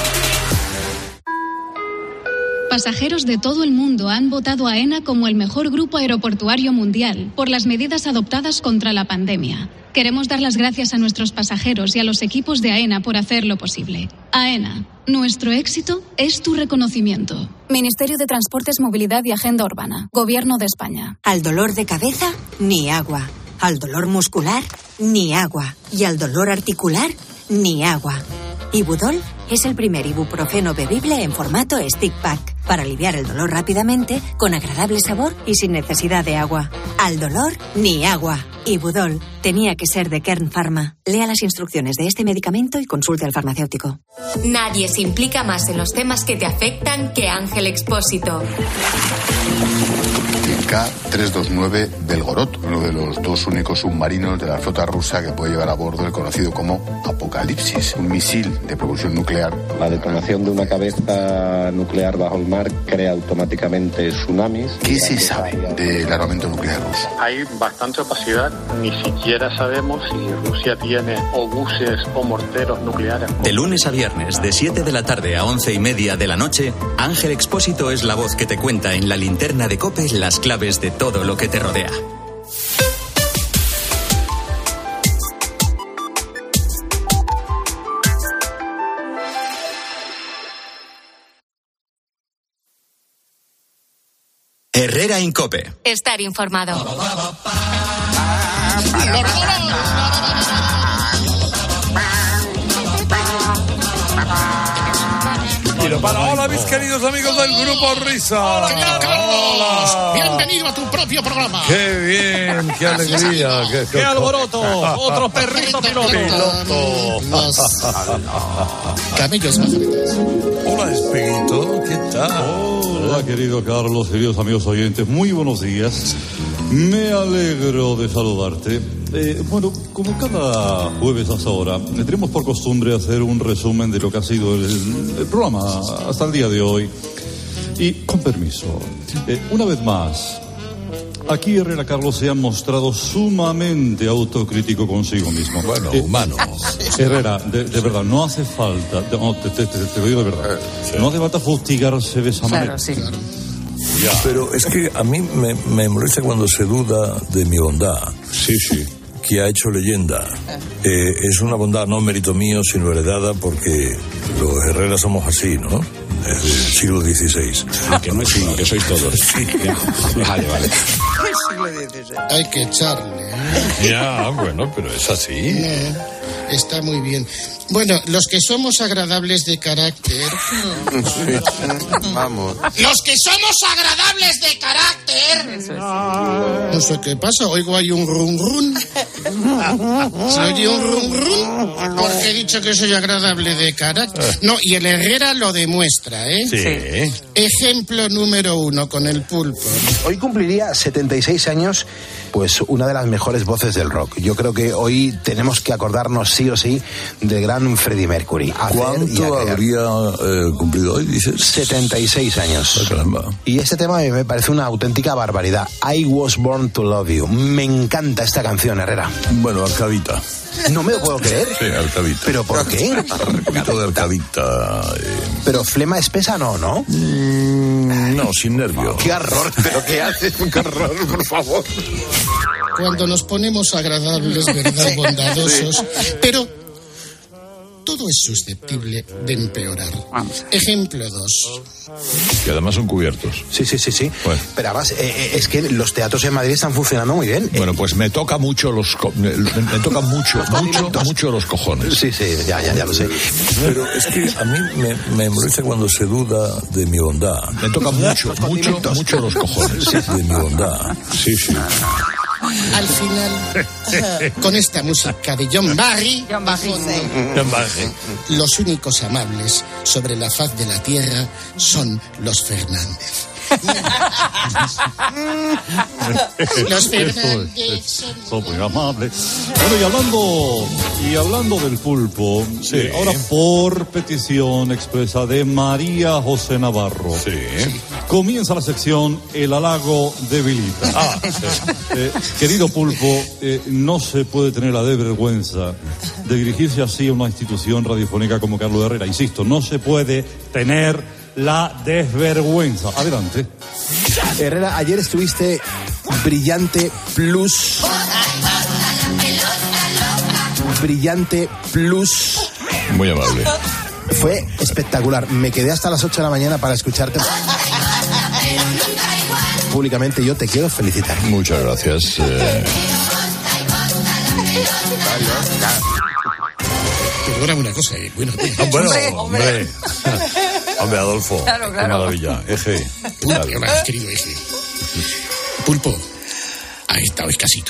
Pasajeros de todo el mundo han votado a AENA como el mejor grupo aeroportuario mundial por las medidas adoptadas contra la pandemia. Queremos dar las gracias a nuestros pasajeros y a los equipos de AENA por hacerlo posible. AENA, nuestro éxito es tu reconocimiento. Ministerio de Transportes, Movilidad y Agenda Urbana. Gobierno de España. Al dolor de cabeza, ni agua. Al dolor muscular, ni agua. Y al dolor articular, ni agua. Ibudol es el primer ibuprofeno bebible en formato stick pack para aliviar el dolor rápidamente, con agradable sabor y sin necesidad de agua. Al dolor, ni agua. Ibudol tenía que ser de Kern Pharma. Lea las instrucciones de este medicamento y consulte al farmacéutico. Nadie se implica más en los temas que te afectan que Ángel Expósito. K-329 Belgorod, uno de los dos únicos submarinos de la flota rusa que puede llevar a bordo el conocido como Apocalipsis, un misil de propulsión nuclear. La detonación de una cabeza nuclear bajo el mar crea automáticamente tsunamis. ¿Qué se sabe del armamento nuclear ruso? Hay bastante opacidad, ni siquiera sabemos si Rusia tiene obuses o morteros nucleares. De lunes a viernes, de 7 de la tarde a 11:30 de la noche, Ángel Expósito es la voz que te cuenta en la linterna de COPE las claves de todo lo que te rodea. Herrera en COPE. Estar informado. Hola, mis queridos amigos del Grupo Risa. Hola, querido Carlos. Hola. Bienvenido a tu propio programa. Qué bien, qué alegría. Qué alboroto. Otro perrito piloto. Los camellos majadetes. Hola, Espeguito. ¿Qué tal? Hola, querido Carlos, queridos amigos oyentes. Muy buenos días. Me alegro de saludarte. Bueno, como cada jueves hasta ahora, tenemos por costumbre hacer un resumen de lo que ha sido el programa hasta el día de hoy. Y, con permiso, una vez más, aquí Herrera Carlos se ha mostrado sumamente autocrítico consigo mismo. Bueno, humano. Herrera, de verdad, no hace falta, te lo digo de verdad, no hace falta fustigarse de esa manera. Sí. Ya. Pero es que a mí me molesta cuando se duda de mi bondad. Sí. Que ha hecho leyenda. Es una bondad no mérito mío, sino heredada porque los Herreras somos así, ¿no? Desde el siglo XVI. Que no es uno, que sois todos. Sí. Vale. Hay que echarle. Ya, bueno, pero es así. Está muy bien. Bueno, los que somos agradables de carácter... Sí, vamos. ¡Los que somos agradables de carácter! No sé qué pasa, oigo ahí un rum rum. ¿Se oye un rum rum? Porque he dicho que soy agradable de carácter. No, y el Herrera lo demuestra, ¿eh? Sí. Ejemplo número 1 con el pulpo. Hoy cumpliría 76 años, pues una de las mejores voces del rock. Yo creo que hoy tenemos que acordarnos sí o sí del gran Freddie Mercury. ¿Cuánto habría cumplido hoy, dices? 76 años. Oh, caramba. Y este tema me parece una auténtica barbaridad. I Was Born to Love You. Me encanta esta canción, Herrera. Bueno, Arcadita. No me lo puedo creer. Sí, Arcadita. ¿Pero por qué? Un poquito de Arcadita. Pero flema espesa no, ¿no? No, sin nervio. ¡Qué horror! ¿Pero qué haces? ¡Qué horror, por favor! Cuando nos ponemos agradables, ¿verdad? Bondadosos. Pero todo es susceptible de empeorar. Ejemplo 2. Que además son cubiertos. Sí. Bueno. Pero además, es que los teatros en Madrid están funcionando muy bien. Bueno, pues me toca mucho los cojones. Sí, ya lo sé. Pero es que a mí me molesta cuando se duda de mi bondad. Me toca mucho los cojones de mi bondad. Sí. Al final, con esta música de John Barry, los únicos amables sobre la faz de la tierra son los Fernández. Los Fernández son muy amables. Bueno, y hablando del pulpo, ahora por petición expresa de María José Navarro, comienza la sección El halago debilita. Querido pulpo, no se puede tener la desvergüenza de dirigirse así a una institución radiofónica como Carlos Herrera. Insisto, no se puede tener la desvergüenza. Adelante. Herrera, ayer estuviste brillante plus. Brillante plus. Muy amable. Fue espectacular. Me quedé hasta las 8 de la mañana para escucharte. Públicamente yo te quiero felicitar. Muchas gracias. Perdóname una cosa, bueno. Hombre, Adolfo. Claro. Qué maravilla. Eje. Hola, querido Eje. Pulpo, ha estado escasito.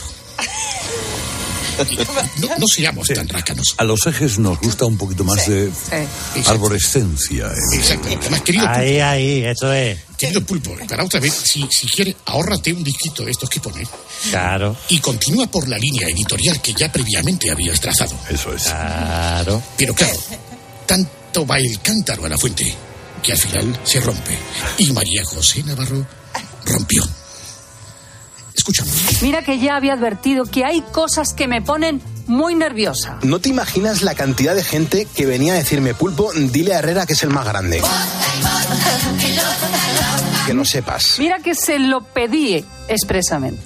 No seamos tan rácanos. A los Ejes nos gusta un poquito más de arborescencia. Exactamente. Además, querido Pulpo. Ahí, eso es. Querido Pulpo, para otra vez, si quiere, ahórrate un disquito de estos que pone. Claro. Y continúa por la línea editorial que ya previamente habías trazado. Eso es. Claro. Pero claro, tanto va el cántaro a la fuente que al final se rompe. Y María José Navarro rompió. Escúchame. Mira que ya había advertido que hay cosas que me ponen muy nerviosa. No te imaginas la cantidad de gente que venía a decirme, Pulpo, dile a Herrera que es el más grande. Que lo sepas. Mira que se lo pedí expresamente.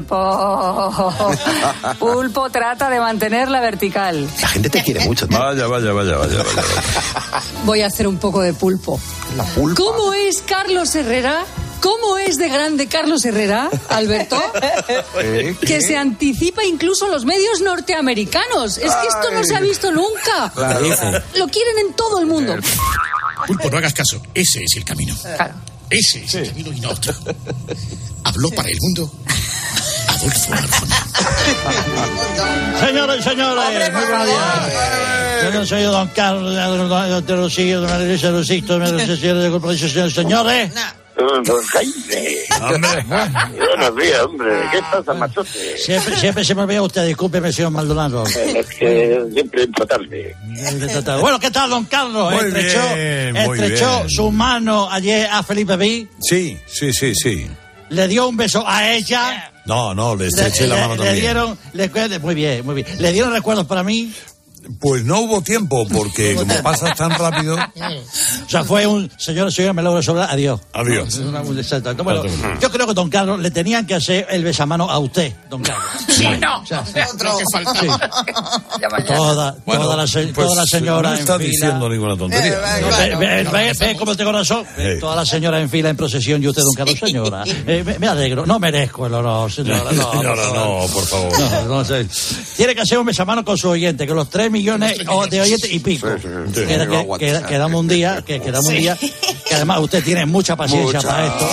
Pulpo, trata de mantenerla vertical. La gente te quiere mucho, tío. Vaya. Voy a hacer un poco de pulpo. La pulpa. ¿Cómo es Carlos Herrera? ¿Cómo es de grande Carlos Herrera, Alberto? Que se anticipa incluso a los medios norteamericanos. Es que esto no se ha visto nunca. Lo quieren en todo el mundo. Pulpo, no hagas caso. Ese es el camino. Claro. Ese es el camino y no otro. Habló para el mundo Adolfo Arjona. Señores, muy buenos días. Yo soy don Carlos de los Sillos, de la iglesia de los Sixtos, señores. Don Jaime. Buenos días, hombre. ¿Qué pasa, machote? Siempre se me olvida usted, discúlpeme, señor Maldonado. Es que siempre entro tarde. Bueno, ¿qué tal, don Carlos? Estrechó su mano ayer a Felipe Pi. Sí. Le dio un beso a ella. No, le estreché la mano también. Muy bien. ¿Le dieron recuerdos para mí? Pues no hubo tiempo, porque como pasa tan rápido... O sea, fue un... Señora, me logro sobrar. Adiós. Bueno, yo creo que don Carlos le tenían que hacer el besamano a usted, don Carlos. Sí, no. O sea, otro que faltaba. Toda la señora no está en fila. diciendo ninguna tontería. Ve cómo tengo razón. Toda la señora en fila en procesión y usted, don Carlos, señora. Me alegro. No merezco el honor, señora. No, por favor. No, tiene que hacer un besamano con su oyente, que los 3 millones de oyentes y pico. Quedamos un día, que además usted tiene mucha paciencia para esto.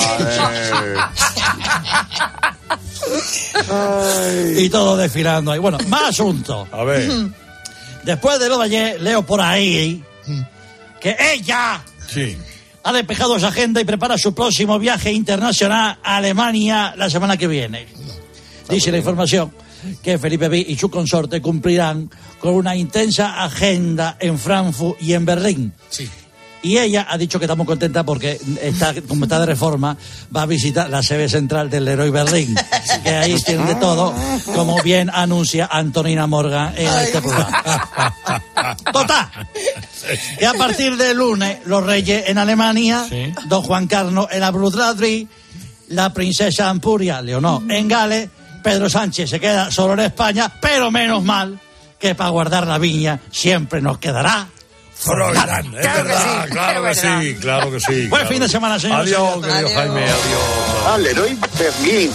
Y todo desfilando ahí. Bueno, más asuntos. A ver. Después de lo de ayer, leo por ahí que ella ha despejado su agenda y prepara su próximo viaje internacional a Alemania la semana que viene. Dice la información que Felipe Pi y su consorte cumplirán con una intensa agenda en Frankfurt y en Berlín. Sí. Y ella ha dicho que está muy contenta porque como está de reforma, va a visitar la sede central del Leroy Merlin, que ahí tienen de todo, como bien anuncia Antonina Morgan en este programa. Total, que a partir del lunes, los reyes en Alemania, don Juan Carlos en la Brutradri, la princesa Ampuria, Leonor, en Gales, Pedro Sánchez se queda solo en España, pero menos mal que para guardar la viña siempre nos quedará Froilán. Es verdad, claro que sí. Buen fin de semana, señor. Adiós, querido Jaime, adiós. Leroy Berlín,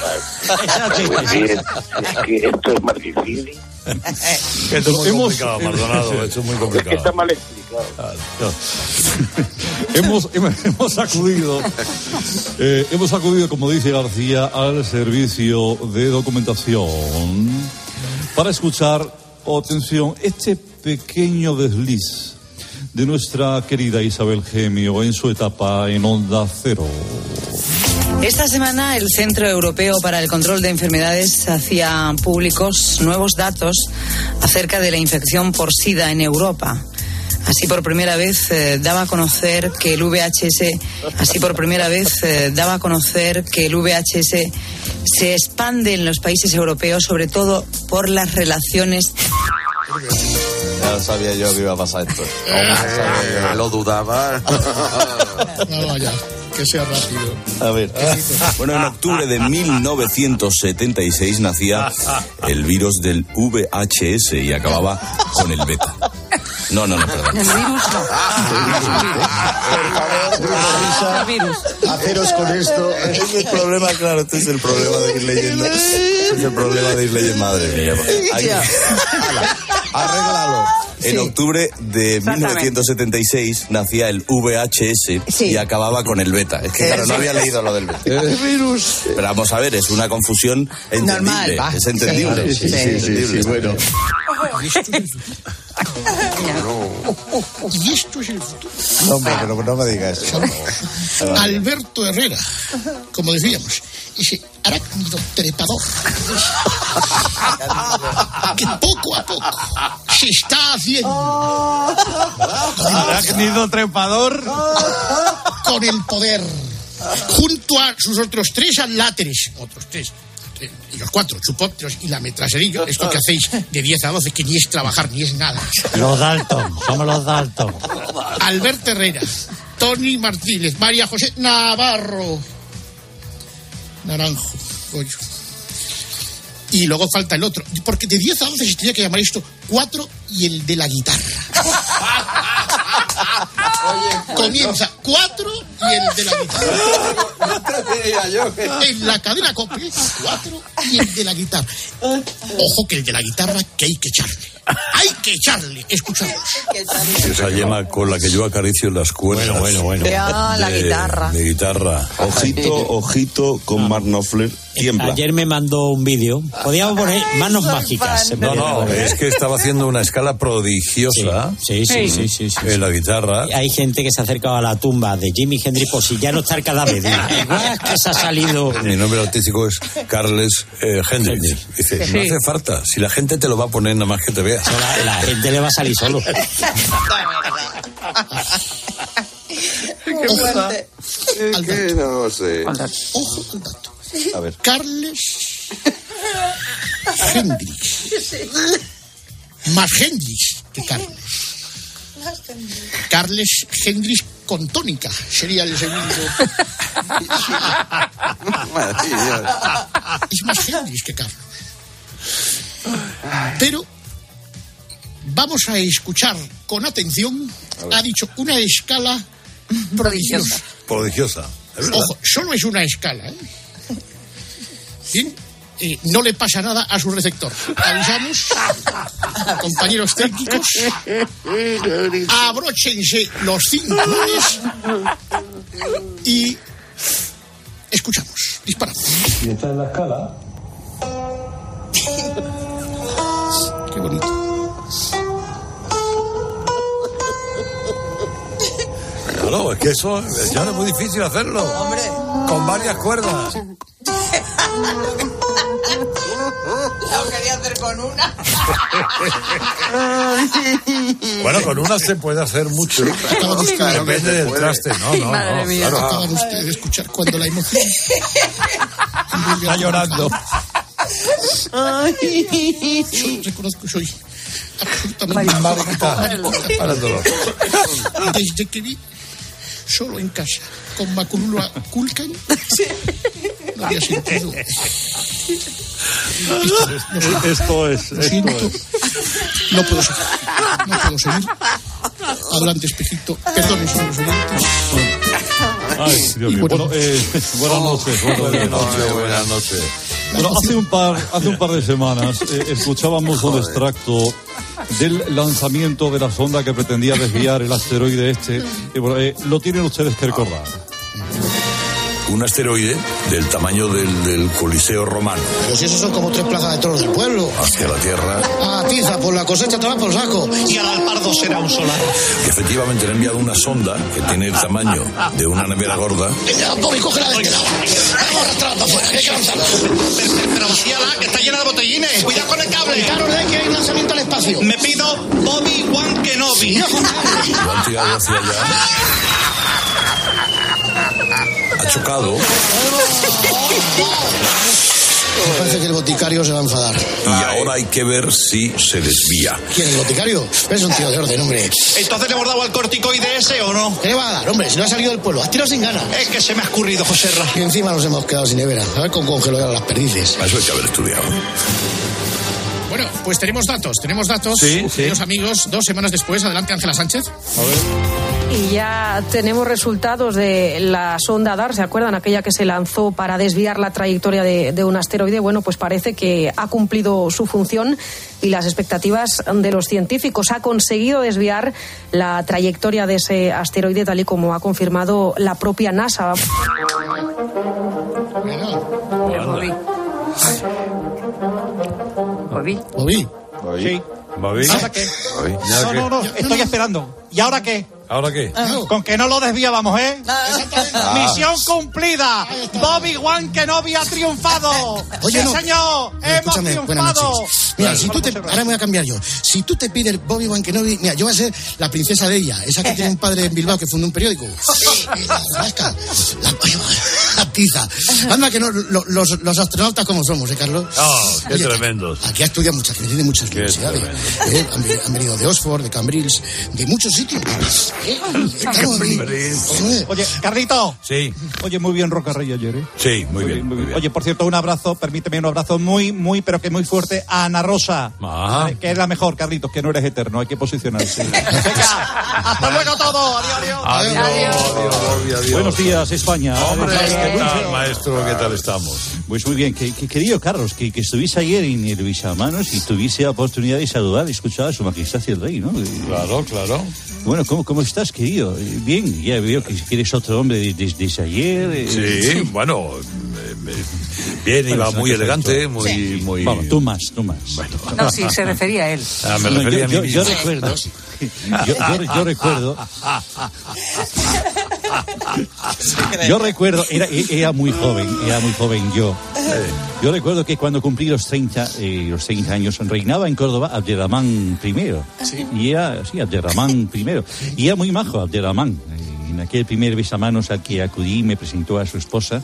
es que esto es más difícil. Esto es muy complicado, Maldonado, esto es muy complicado. Está mal explicado. Hemos acudido, como dice García, al servicio de documentación para escuchar, atención, este pequeño desliz de nuestra querida Isabel Gemio en su etapa en Onda Cero. Esta semana el Centro Europeo para el Control de Enfermedades hacía públicos nuevos datos acerca de la infección por SIDA en Europa. Así por primera vez daba a conocer que el VHS se expande en los países europeos, sobre todo por las relaciones. Ya sabía yo que iba a pasar esto. Lo dudaba. No, vaya, que sea rápido. A ver. Bueno, en octubre de 1976 nacía el virus del VHS y acababa con el beta. No, perdón. El virus El virus. Haceros con esto. Este es el problema, claro, este es el problema de ir leyendo. Este es el problema de ir leyendo, madre mía. Arréglalo. En octubre de 1976 nacía el VHS y acababa con el beta. Es que claro, no había leído lo del beta. El virus. Pero vamos a ver, es una confusión entendible. Normal. Es entendible. Sí, bueno. Y esto es el futuro. No, hombre, pero no me digas eso. Alberto Herrera, como decíamos, ese arácnido trepador que poco a poco se está haciendo. Arácnido trepador. Con el poder. Junto a sus otros tres adláteres. Y los cuatro, chupópteros y la metraserillo, esto que hacéis de 10 a 12, que ni es trabajar ni es nada. Los Dalton, somos los Dalton. Alberto Herrera, Tony Martínez, María José Navarro, Naranjo, Goyo. Y luego falta el otro, porque de 10 a 11 se tenía que llamar esto 4 y el de la guitarra. Comienza 4 y el de la guitarra. En la cadena COPE, 4 y el de la guitarra. Ojo que el de la guitarra que hay que echarle. Hay que echarle, escuchamos. Esa yema con la que yo acaricio las cuerdas. Bueno. La guitarra. Mi guitarra. Ojito con Mark Knopfler. Tiembla. Ayer me mandó un vídeo. Podíamos poner manos mágicas. No, es que estaba haciendo una escala prodigiosa. Sí. En la guitarra. Hay gente que se ha acercado a la tumba de Jimi Hendrix por si ya no está el cadáver. Igual que se ha salido. Mi nombre artístico es Carles Hendrix. Dice, no hace falta. Si la gente te lo va a poner nada más que te vea. La gente le va a salir solo. Qué fuerte. No sé. Ojo al dato. A ver. Carles Hendrix. Más Hendrix que Carles. Carles Hendrix con tónica sería el segundo. Es más Hendrix que Carlos. Pero vamos a escuchar con atención. Ha dicho una escala prodigiosa. Ojo, solo es una escala, ¿eh? Bien, no le pasa nada a su receptor. Avisamos, compañeros técnicos, abróchense los cinturones y escuchamos. Disparamos. Y está en la escala. Qué bonito. Claro, es que eso ya no es muy difícil hacerlo. Hombre. Con varias cuerdas. Lo quería hacer con una. Bueno, con una se puede hacer mucho. Depende del traste, ¿no. Claro. Acaban ustedes de escuchar cuando la emoción está llorando. Yo reconozco que soy absolutamente maricota. Desde que vi solo en casa con Maculula Culcan, no había sentido Esto es. No puedo seguir. Adelante, espejito. Perdón, señores oyentes. Ay, Dios mío. Bueno, buenas noches. Bueno, hace un par de semanas escuchábamos un extracto del lanzamiento de la sonda que pretendía desviar el asteroide lo tienen ustedes que recordar. Un asteroide del tamaño del Coliseo romano. Pero si esos son como 3 plazas de toros del pueblo. Hacia la Tierra. Ah, tiza, por la cosecha te va por saco. Y al Alpardo será un solar. Que efectivamente le han enviado una sonda que tiene el tamaño de una nevera gorda. Bobby, cógela de este lado. Vamos a arrastrarla para afuera, hay que lanzarla. Pero vacíala, que está llena de botellines. Cuidado con el cable. Claro, que hay lanzamiento al espacio. Me pido Obi-Wan Kenobi. Lo han tirado hacia allá. Ha chocado. Me parece que el boticario se va a enfadar. Y ahora hay que ver si se desvía. ¿Quién es el boticario? Es un tío de orden, hombre. ¿Entonces le hemos dado al corticoide ese o no? ¿Qué le va a dar, hombre? Si no ha salido del pueblo. Has tirado sin ganas. Es que se me ha escurrido, Joserra. Y encima nos hemos quedado sin nevera. A ver con congelo ya las perdices. Eso hay que haber estudiado. Bueno, pues tenemos datos. Sí. Queridos amigos, 2 semanas después. Adelante, Ángela Sánchez. A ver. Y ya tenemos resultados de la sonda DART, ¿se acuerdan? Aquella que se lanzó para desviar la trayectoria de un asteroide. Bueno, pues parece que ha cumplido su función y las expectativas de los científicos. Ha conseguido desviar la trayectoria de ese asteroide, tal y como ha confirmado la propia NASA. Bobby. Sí. ¿Bobby? ¿Ahora qué? No, estoy esperando. ¿Y ahora qué? ¿Ahora qué? Con que no lo desviábamos, ¿eh? Misión cumplida. Bobby-Wan Kenobi ha triunfado. Oye, sí, señor, hemos triunfado. Mira, ahora me voy a cambiar yo. Si tú te pides Bobby-Wan Kenobi, mira, yo voy a ser la princesa de ella, esa que tiene un padre en Bilbao que fundó un periódico. La tiza. Anda que no, los astronautas como somos, Carlos? Qué tremendos. Aquí ha estudiado mucha gente de muchas universidades. Han venido de Oxford, de Cambridge, de muchos sitios. Oye, Carlito. Sí. Oye, muy bien Roca Rey ayer, ¿eh? Sí, muy bien. Oye, por cierto, permíteme un abrazo muy, pero que muy fuerte a Ana Rosa. Que es la mejor, Carlitos, que no eres eterno, hay que posicionarse. Venga, hasta luego todo. Adiós. Buenos días, España. Hombre, ¿qué tal, maestro? ¿Qué tal estamos? Pues muy bien, querido Carlos, que estuviese ayer en el Bisamanos y tuviese la oportunidad de saludar y escuchar a su majestad el rey, ¿no? Claro. Bueno, ¿cómo estás, querido? Bien, ya veo que eres otro hombre desde ayer. Sí, bueno, bien, iba muy elegante, muy... Bueno, tú más. Bueno. No, sí, se refería a él. Me refería a mí mismo. Yo recuerdo, era muy joven yo. Yo recuerdo que cuando cumplí los 30 años reinaba en Córdoba Abderramán I. Sí. Y era, Abderramán I. Y era muy majo Abderramán. En aquel primer besamanos al que acudí me presentó a su esposa.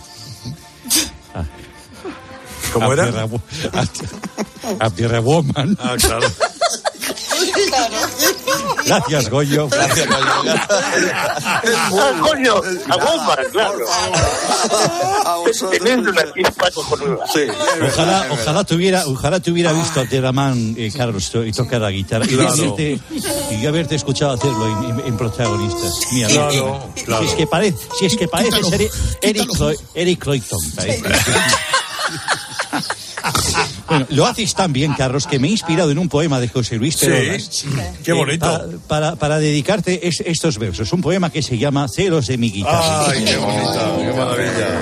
¿Cómo era? Abderrawoman. Claro. Gracias, Goyo. Coño, a bomba, claro. Teniendo una chispa cojonuda. Sí. Ojalá te hubiera visto a Abderramán, Carlos, y tocar la guitarra. Claro. Y haberte escuchado hacerlo en protagonistas. Mira, claro. Si es que parece ser Eric Clapton. Bueno, lo haces tan bien, Carlos, que me he inspirado en un poema de José Luis Perolas. Sí, qué bonito. Para dedicarte estos versos. Un poema que se llama Celos de mi guitarra. ¡Ay, qué bonita! ¡Qué maravilla!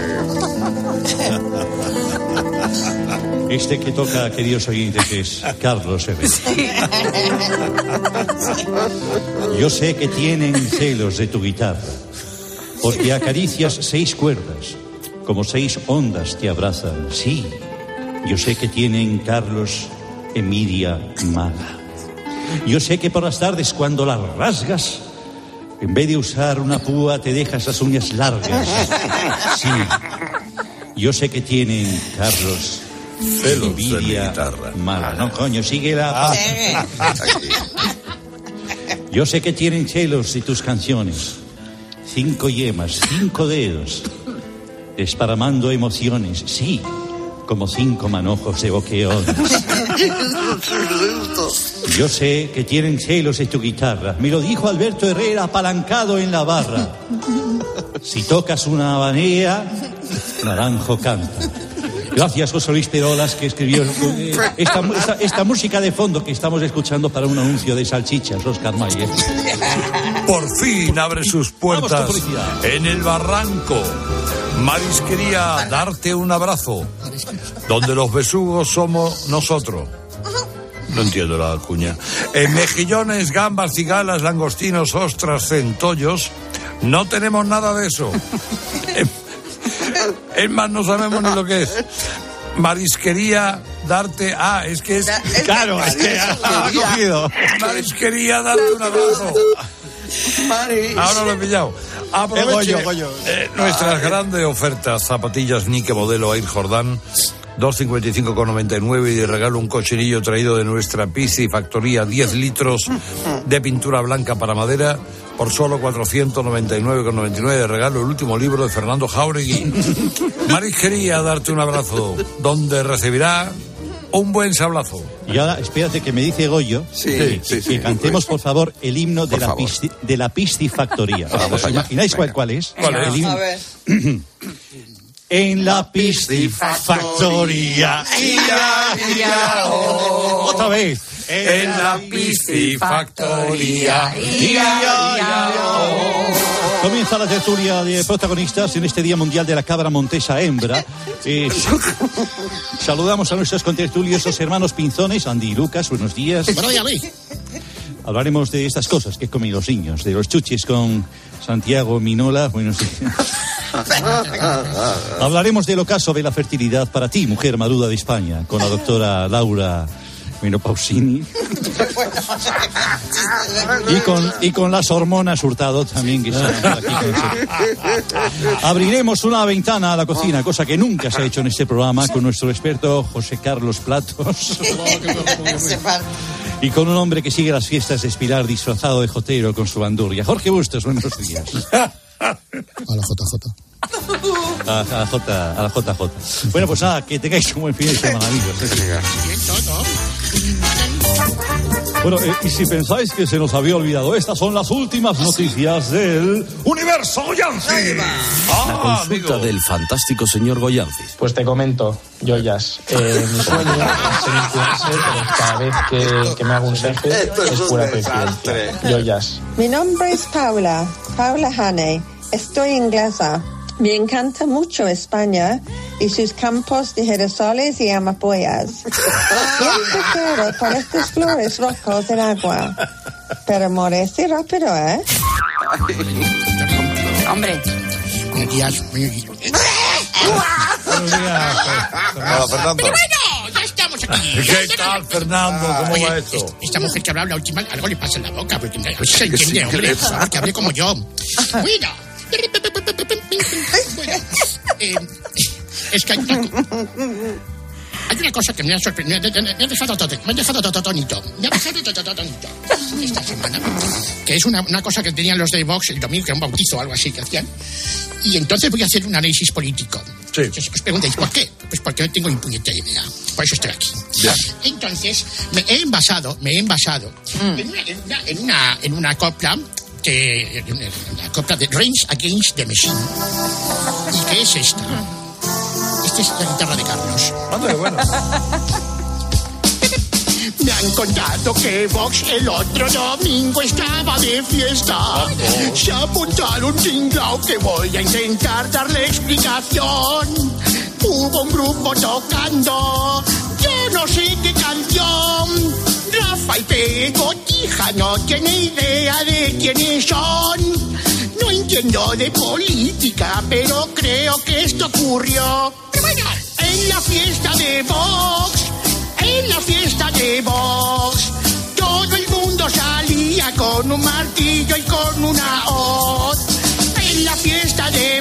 Este que toca, queridos oyentes, es Carlos Herrera. Yo sé que tienen celos de tu guitarra, porque acaricias 6 cuerdas, como 6 ondas te abrazan. Sí, yo sé que tienen, Carlos, envidia mala. Yo sé que por las tardes cuando las rasgas, en vez de usar una púa te dejas las uñas largas. Sí, yo sé que tienen, Carlos, celos envidia mala. No, coño, sigue la... Yo sé que tienen celos de tus canciones. 5 yemas, 5 dedos, desparramando emociones. Sí, como 5 manojos de boqueón. Yo sé que tienen celos de tu guitarra. Me lo dijo Alberto Herrera apalancado en la barra. Si tocas una habanera, Naranjo canta. Gracias, José Luis Perolas, que escribió esta música de fondo que estamos escuchando para un anuncio de salchichas, Oscar Mayer. Por fin abre sus puertas en el Barranco. Marisquería Darte un Abrazo, donde los besugos somos nosotros. No entiendo la cuña. En mejillones, gambas, cigalas, langostinos, ostras, centollos, no tenemos nada de eso. Es más, no sabemos ni lo que es. Marisquería Darte... es que es... Claro, es que ha cogido. Marisquería Darte un Abrazo. Ahora lo he pillado. Aproveche nuestras grandes ofertas. Zapatillas Nike modelo Air Jordan, 255,99, y de regalo un cochinillo traído de nuestra piscifactoría, 10 litros de pintura blanca para madera por solo 499,99. De regalo el último libro de Fernando Jáuregui. Marisquería Darte un Abrazo, donde recibirá un buen sablazo. Y ahora, espérate, que me dice Goyo que cantemos, por favor, el himno de la piscifactoría. ¿Os imagináis cuál es? ¿Cuál es? El himno. En la piscifactoría. Otra vez. En la piscifactoría. Comienza la tertulia de protagonistas en este Día Mundial de la Cabra Montesa Hembra. Saludamos a nuestros contertulios, los hermanos Pinzones, Andy y Lucas. Buenos días. Bueno, ya vi. Hablaremos de estas cosas que comen los niños, de los chuches con Santiago Minola. Buenos días. Hablaremos del ocaso de la fertilidad para ti, mujer maruda de España, con la doctora Laura Menopausini. Y con las hormonas Hurtado también, que están aquí con nosotros. Abriremos una ventana a la cocina, cosa que nunca se ha hecho en este programa, con nuestro experto José Carlos Platos. Y con un hombre que sigue las fiestas de Espilar disfrazado de jotero con su bandurria. Jorge Bustos, buenos días. A la JJ. A la JJ. Bueno, pues nada, que tengáis un buen fin de semana, amigos. Bueno, y si pensáis que se nos había olvidado, estas son las últimas noticias del Universo Goyancis. La consulta del fantástico señor Goyancis. Pues te comento, Joyas. Mi sueño es ser influencer, pero cada vez que me hago un selfie es pura coincidencia. Joyas. Mi nombre es Paula Haney. Estoy inglesa. Me encanta mucho España y sus campos de girasoles y amapolas. Siempre quiero por estas flores rojos en agua. Pero morece rápido, ¿eh? Hombre. Buenos días. Hola, Fernando. Pero bueno, ya estamos aquí. ¿Qué tal, Fernando? ¿Cómo va esto? Esta mujer que hablaba la última, algo le pasa en la boca, porque a ver si se entiende, hombre. Por favor, que hable como yo. Bueno. Es que hay una cosa que me ha sorprendido, me ha dejado atónito esta semana, que es una cosa que tenían los de Vox el domingo, que era un bautizo o algo así que hacían, y entonces voy a hacer un análisis político. Sí. Entonces os preguntáis, ¿por qué? Pues porque no tengo ni puñetera idea, por eso estoy aquí. Ya. Entonces me he envasado en una copla, la copla de Rage Against the Machine. ¿Y qué es esta? Esta es la guitarra de Carlos. Bueno. Me han contado que Vox el otro domingo estaba de fiesta. Se apuntaron un tinglao que voy a intentar darle explicación. Hubo un grupo tocando, yo no sé qué canción. Rafa y Pegotija no tiene idea de quiénes son. No entiendo de política, pero creo que esto ocurrió. Pero bueno, en la fiesta de Vox, todo el mundo salía con un martillo y con una hoz. En la fiesta de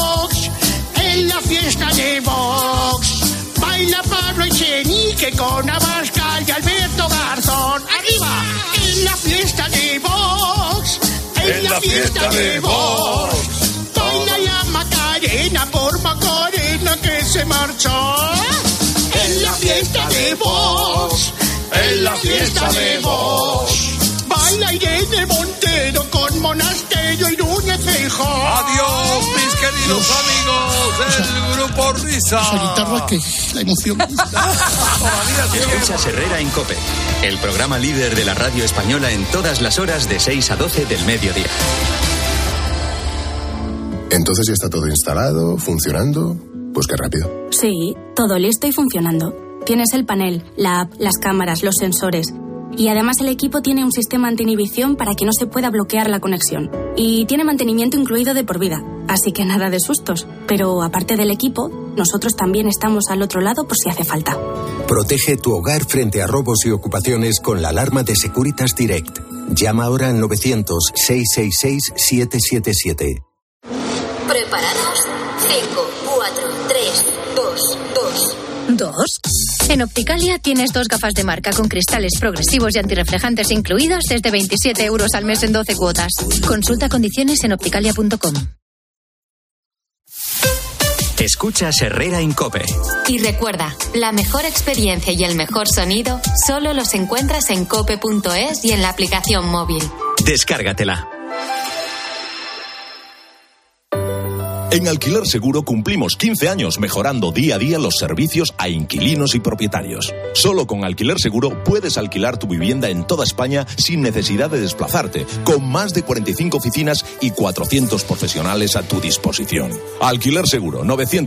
Vox, baila Pablo Echenique con Abascal y Alberto Garzón. ¡Arriba! En la fiesta de Vox, baila la Macarena arena por Macarena que se marchó. En la fiesta de Vox, en la fiesta de Vox. Baila Irene Montero con Monasterio y Núñez Feijóo. Adiós, mis queridos amigos del Grupo Risa. Solitario, que la emoción. Escuchas Herrera en COPE, el programa líder de la radio española en todas las horas de 6 a 12 del mediodía. Entonces ya está todo instalado, funcionando. Pues qué rápido. Sí, todo listo y funcionando. Tienes el panel, la app, las cámaras, los sensores. Y además el equipo tiene un sistema anti-inhibición para que no se pueda bloquear la conexión. Y tiene mantenimiento incluido de por vida, así que nada de sustos. Pero aparte del equipo, nosotros también estamos al otro lado por si hace falta. Protege tu hogar frente a robos y ocupaciones con la alarma de Securitas Direct. Llama ahora al 900-666-777. ¿Preparados? 5, 4, 3, 2, 2. ¿Dos? En Opticalia tienes 2 gafas de marca con cristales progresivos y antirreflejantes incluidos desde 27 euros al mes en 12 cuotas. Consulta condiciones en opticalia.com. Escuchas Herrera en COPE. Y recuerda, la mejor experiencia y el mejor sonido solo los encuentras en cope.es y en la aplicación móvil. Descárgatela. En Alquiler Seguro cumplimos 15 años mejorando día a día los servicios a inquilinos y propietarios. Solo con Alquiler Seguro puedes alquilar tu vivienda en toda España sin necesidad de desplazarte, con más de 45 oficinas y 400 profesionales a tu disposición. Alquiler Seguro,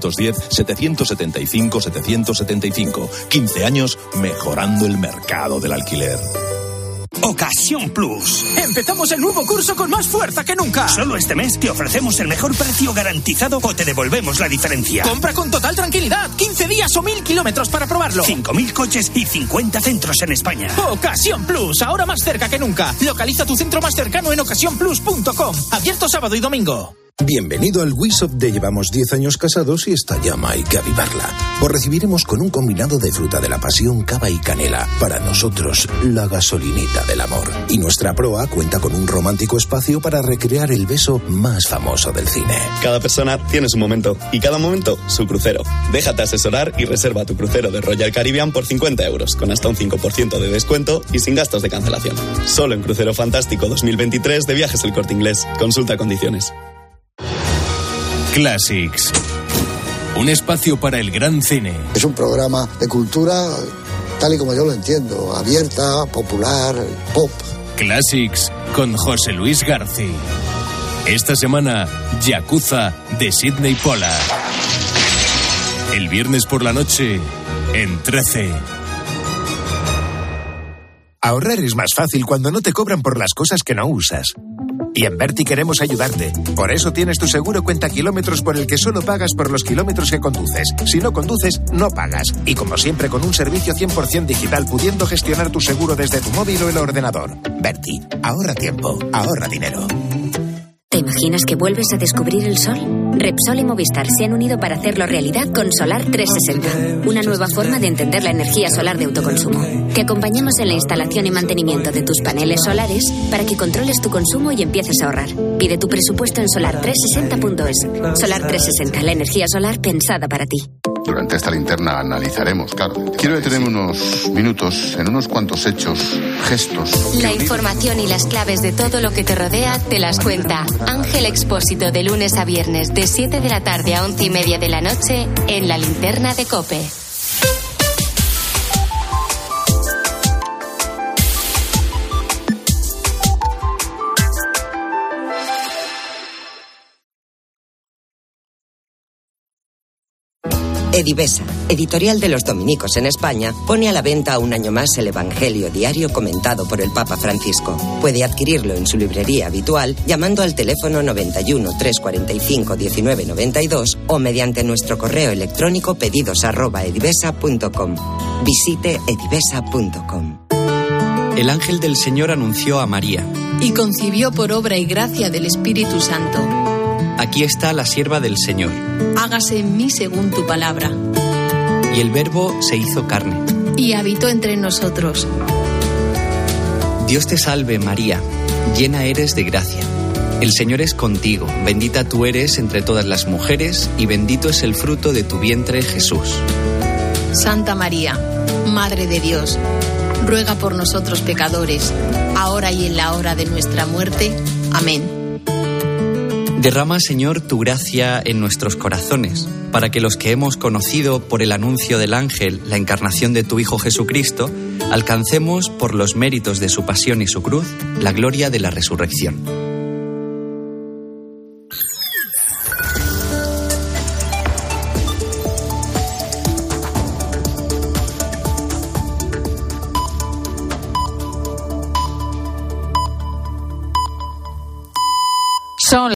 910-775-775. 15 años mejorando el mercado del alquiler. Ocasión Plus. Empezamos el nuevo curso con más fuerza que nunca. Solo este mes te ofrecemos el mejor precio garantizado o te devolvemos la diferencia. Compra con total tranquilidad. 15 días o 1000 kilómetros para probarlo. 5000 coches y 50 centros en España. Ocasión Plus. Ahora más cerca que nunca. Localiza tu centro más cercano en ocasiónplus.com. Abierto sábado y domingo. Bienvenido al WeShop de Llevamos 10 años casados y esta llama hay que avivarla. Os recibiremos con un combinado de fruta de la pasión, cava y canela. Para nosotros, la gasolinita del amor. Y nuestra proa cuenta con un romántico espacio para recrear el beso más famoso del cine. Cada persona tiene su momento y cada momento su crucero. Déjate asesorar y reserva tu crucero de Royal Caribbean por 50 euros, con hasta un 5% de descuento y sin gastos de cancelación. Solo en Crucero Fantástico 2023 de Viajes El Corte Inglés. Consulta condiciones. Classics. Un espacio para el gran cine. Es un programa de cultura tal y como yo lo entiendo, abierta, popular, pop. Classics con José Luis García. Esta semana, Yakuza de Sidney Pollack. El viernes por la noche, en 13. Ahorrar es más fácil cuando no te cobran por las cosas que no usas. Y en Berti queremos ayudarte. Por eso tienes tu seguro cuenta kilómetros por el que solo pagas por los kilómetros que conduces. Si no conduces, no pagas. Y como siempre, con un servicio 100% digital, pudiendo gestionar tu seguro desde tu móvil o el ordenador. Berti, ahorra tiempo, ahorra dinero. ¿Te imaginas que vuelves a descubrir el sol? Repsol y Movistar se han unido para hacerlo realidad con Solar 360, una nueva forma de entender la energía solar de autoconsumo. Te acompañamos en la instalación y mantenimiento de tus paneles solares para que controles tu consumo y empieces a ahorrar. Pide tu presupuesto en solar360.es. Solar 360, la energía solar pensada para ti. Durante esta linterna analizaremos, claro. Quiero detenerme unos minutos en unos cuantos hechos, gestos. La información y las claves de todo lo que te rodea te las cuenta Ángel Expósito de lunes a viernes de 7 de la tarde a 11:30 de la noche en La Linterna de COPE. Edivesa, editorial de los dominicos en España, pone a la venta un año más el Evangelio diario comentado por el Papa Francisco. Puede adquirirlo en su librería habitual llamando al teléfono 91 345 1992 o mediante nuestro correo electrónico pedidos@edivesa.com. Visite edivesa.com. El ángel del Señor anunció a María. Y concibió por obra y gracia del Espíritu Santo. Aquí está la sierva del Señor. Hágase en mí según tu palabra. Y el Verbo se hizo carne. Y habitó entre nosotros. Dios te salve, María, llena eres de gracia. El Señor es contigo, bendita tú eres entre todas las mujeres y bendito es el fruto de tu vientre, Jesús. Santa María, Madre de Dios, ruega por nosotros pecadores, ahora y en la hora de nuestra muerte. Amén. Derrama, Señor, tu gracia en nuestros corazones, para que los que hemos conocido por el anuncio del ángel la encarnación de tu Hijo Jesucristo, alcancemos, por los méritos de su pasión y su cruz, la gloria de la resurrección.